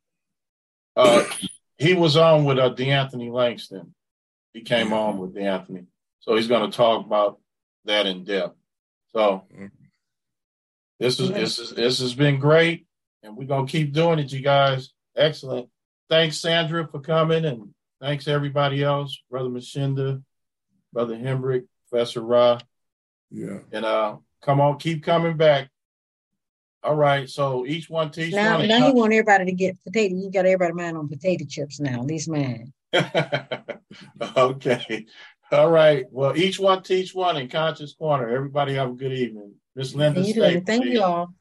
He was on with DeAnthony Langston. He came on with DeAnthony, so he's going to talk about that in depth. So this has been great, and we're going to keep doing it, you guys. Excellent. Thanks, Sandra, for coming, and thanks everybody else, Brother Machinda, Brother Hembrick, Professor Ra. Yeah. And come on, keep coming back. All right, so each one teach now, one. Now you want everybody to get potato. You got everybody mind on potato chips now, at least mine. Okay. All right. Well, each one teach one in Conscious Corner. Everybody have a good evening. Miss Linda, Thank you all.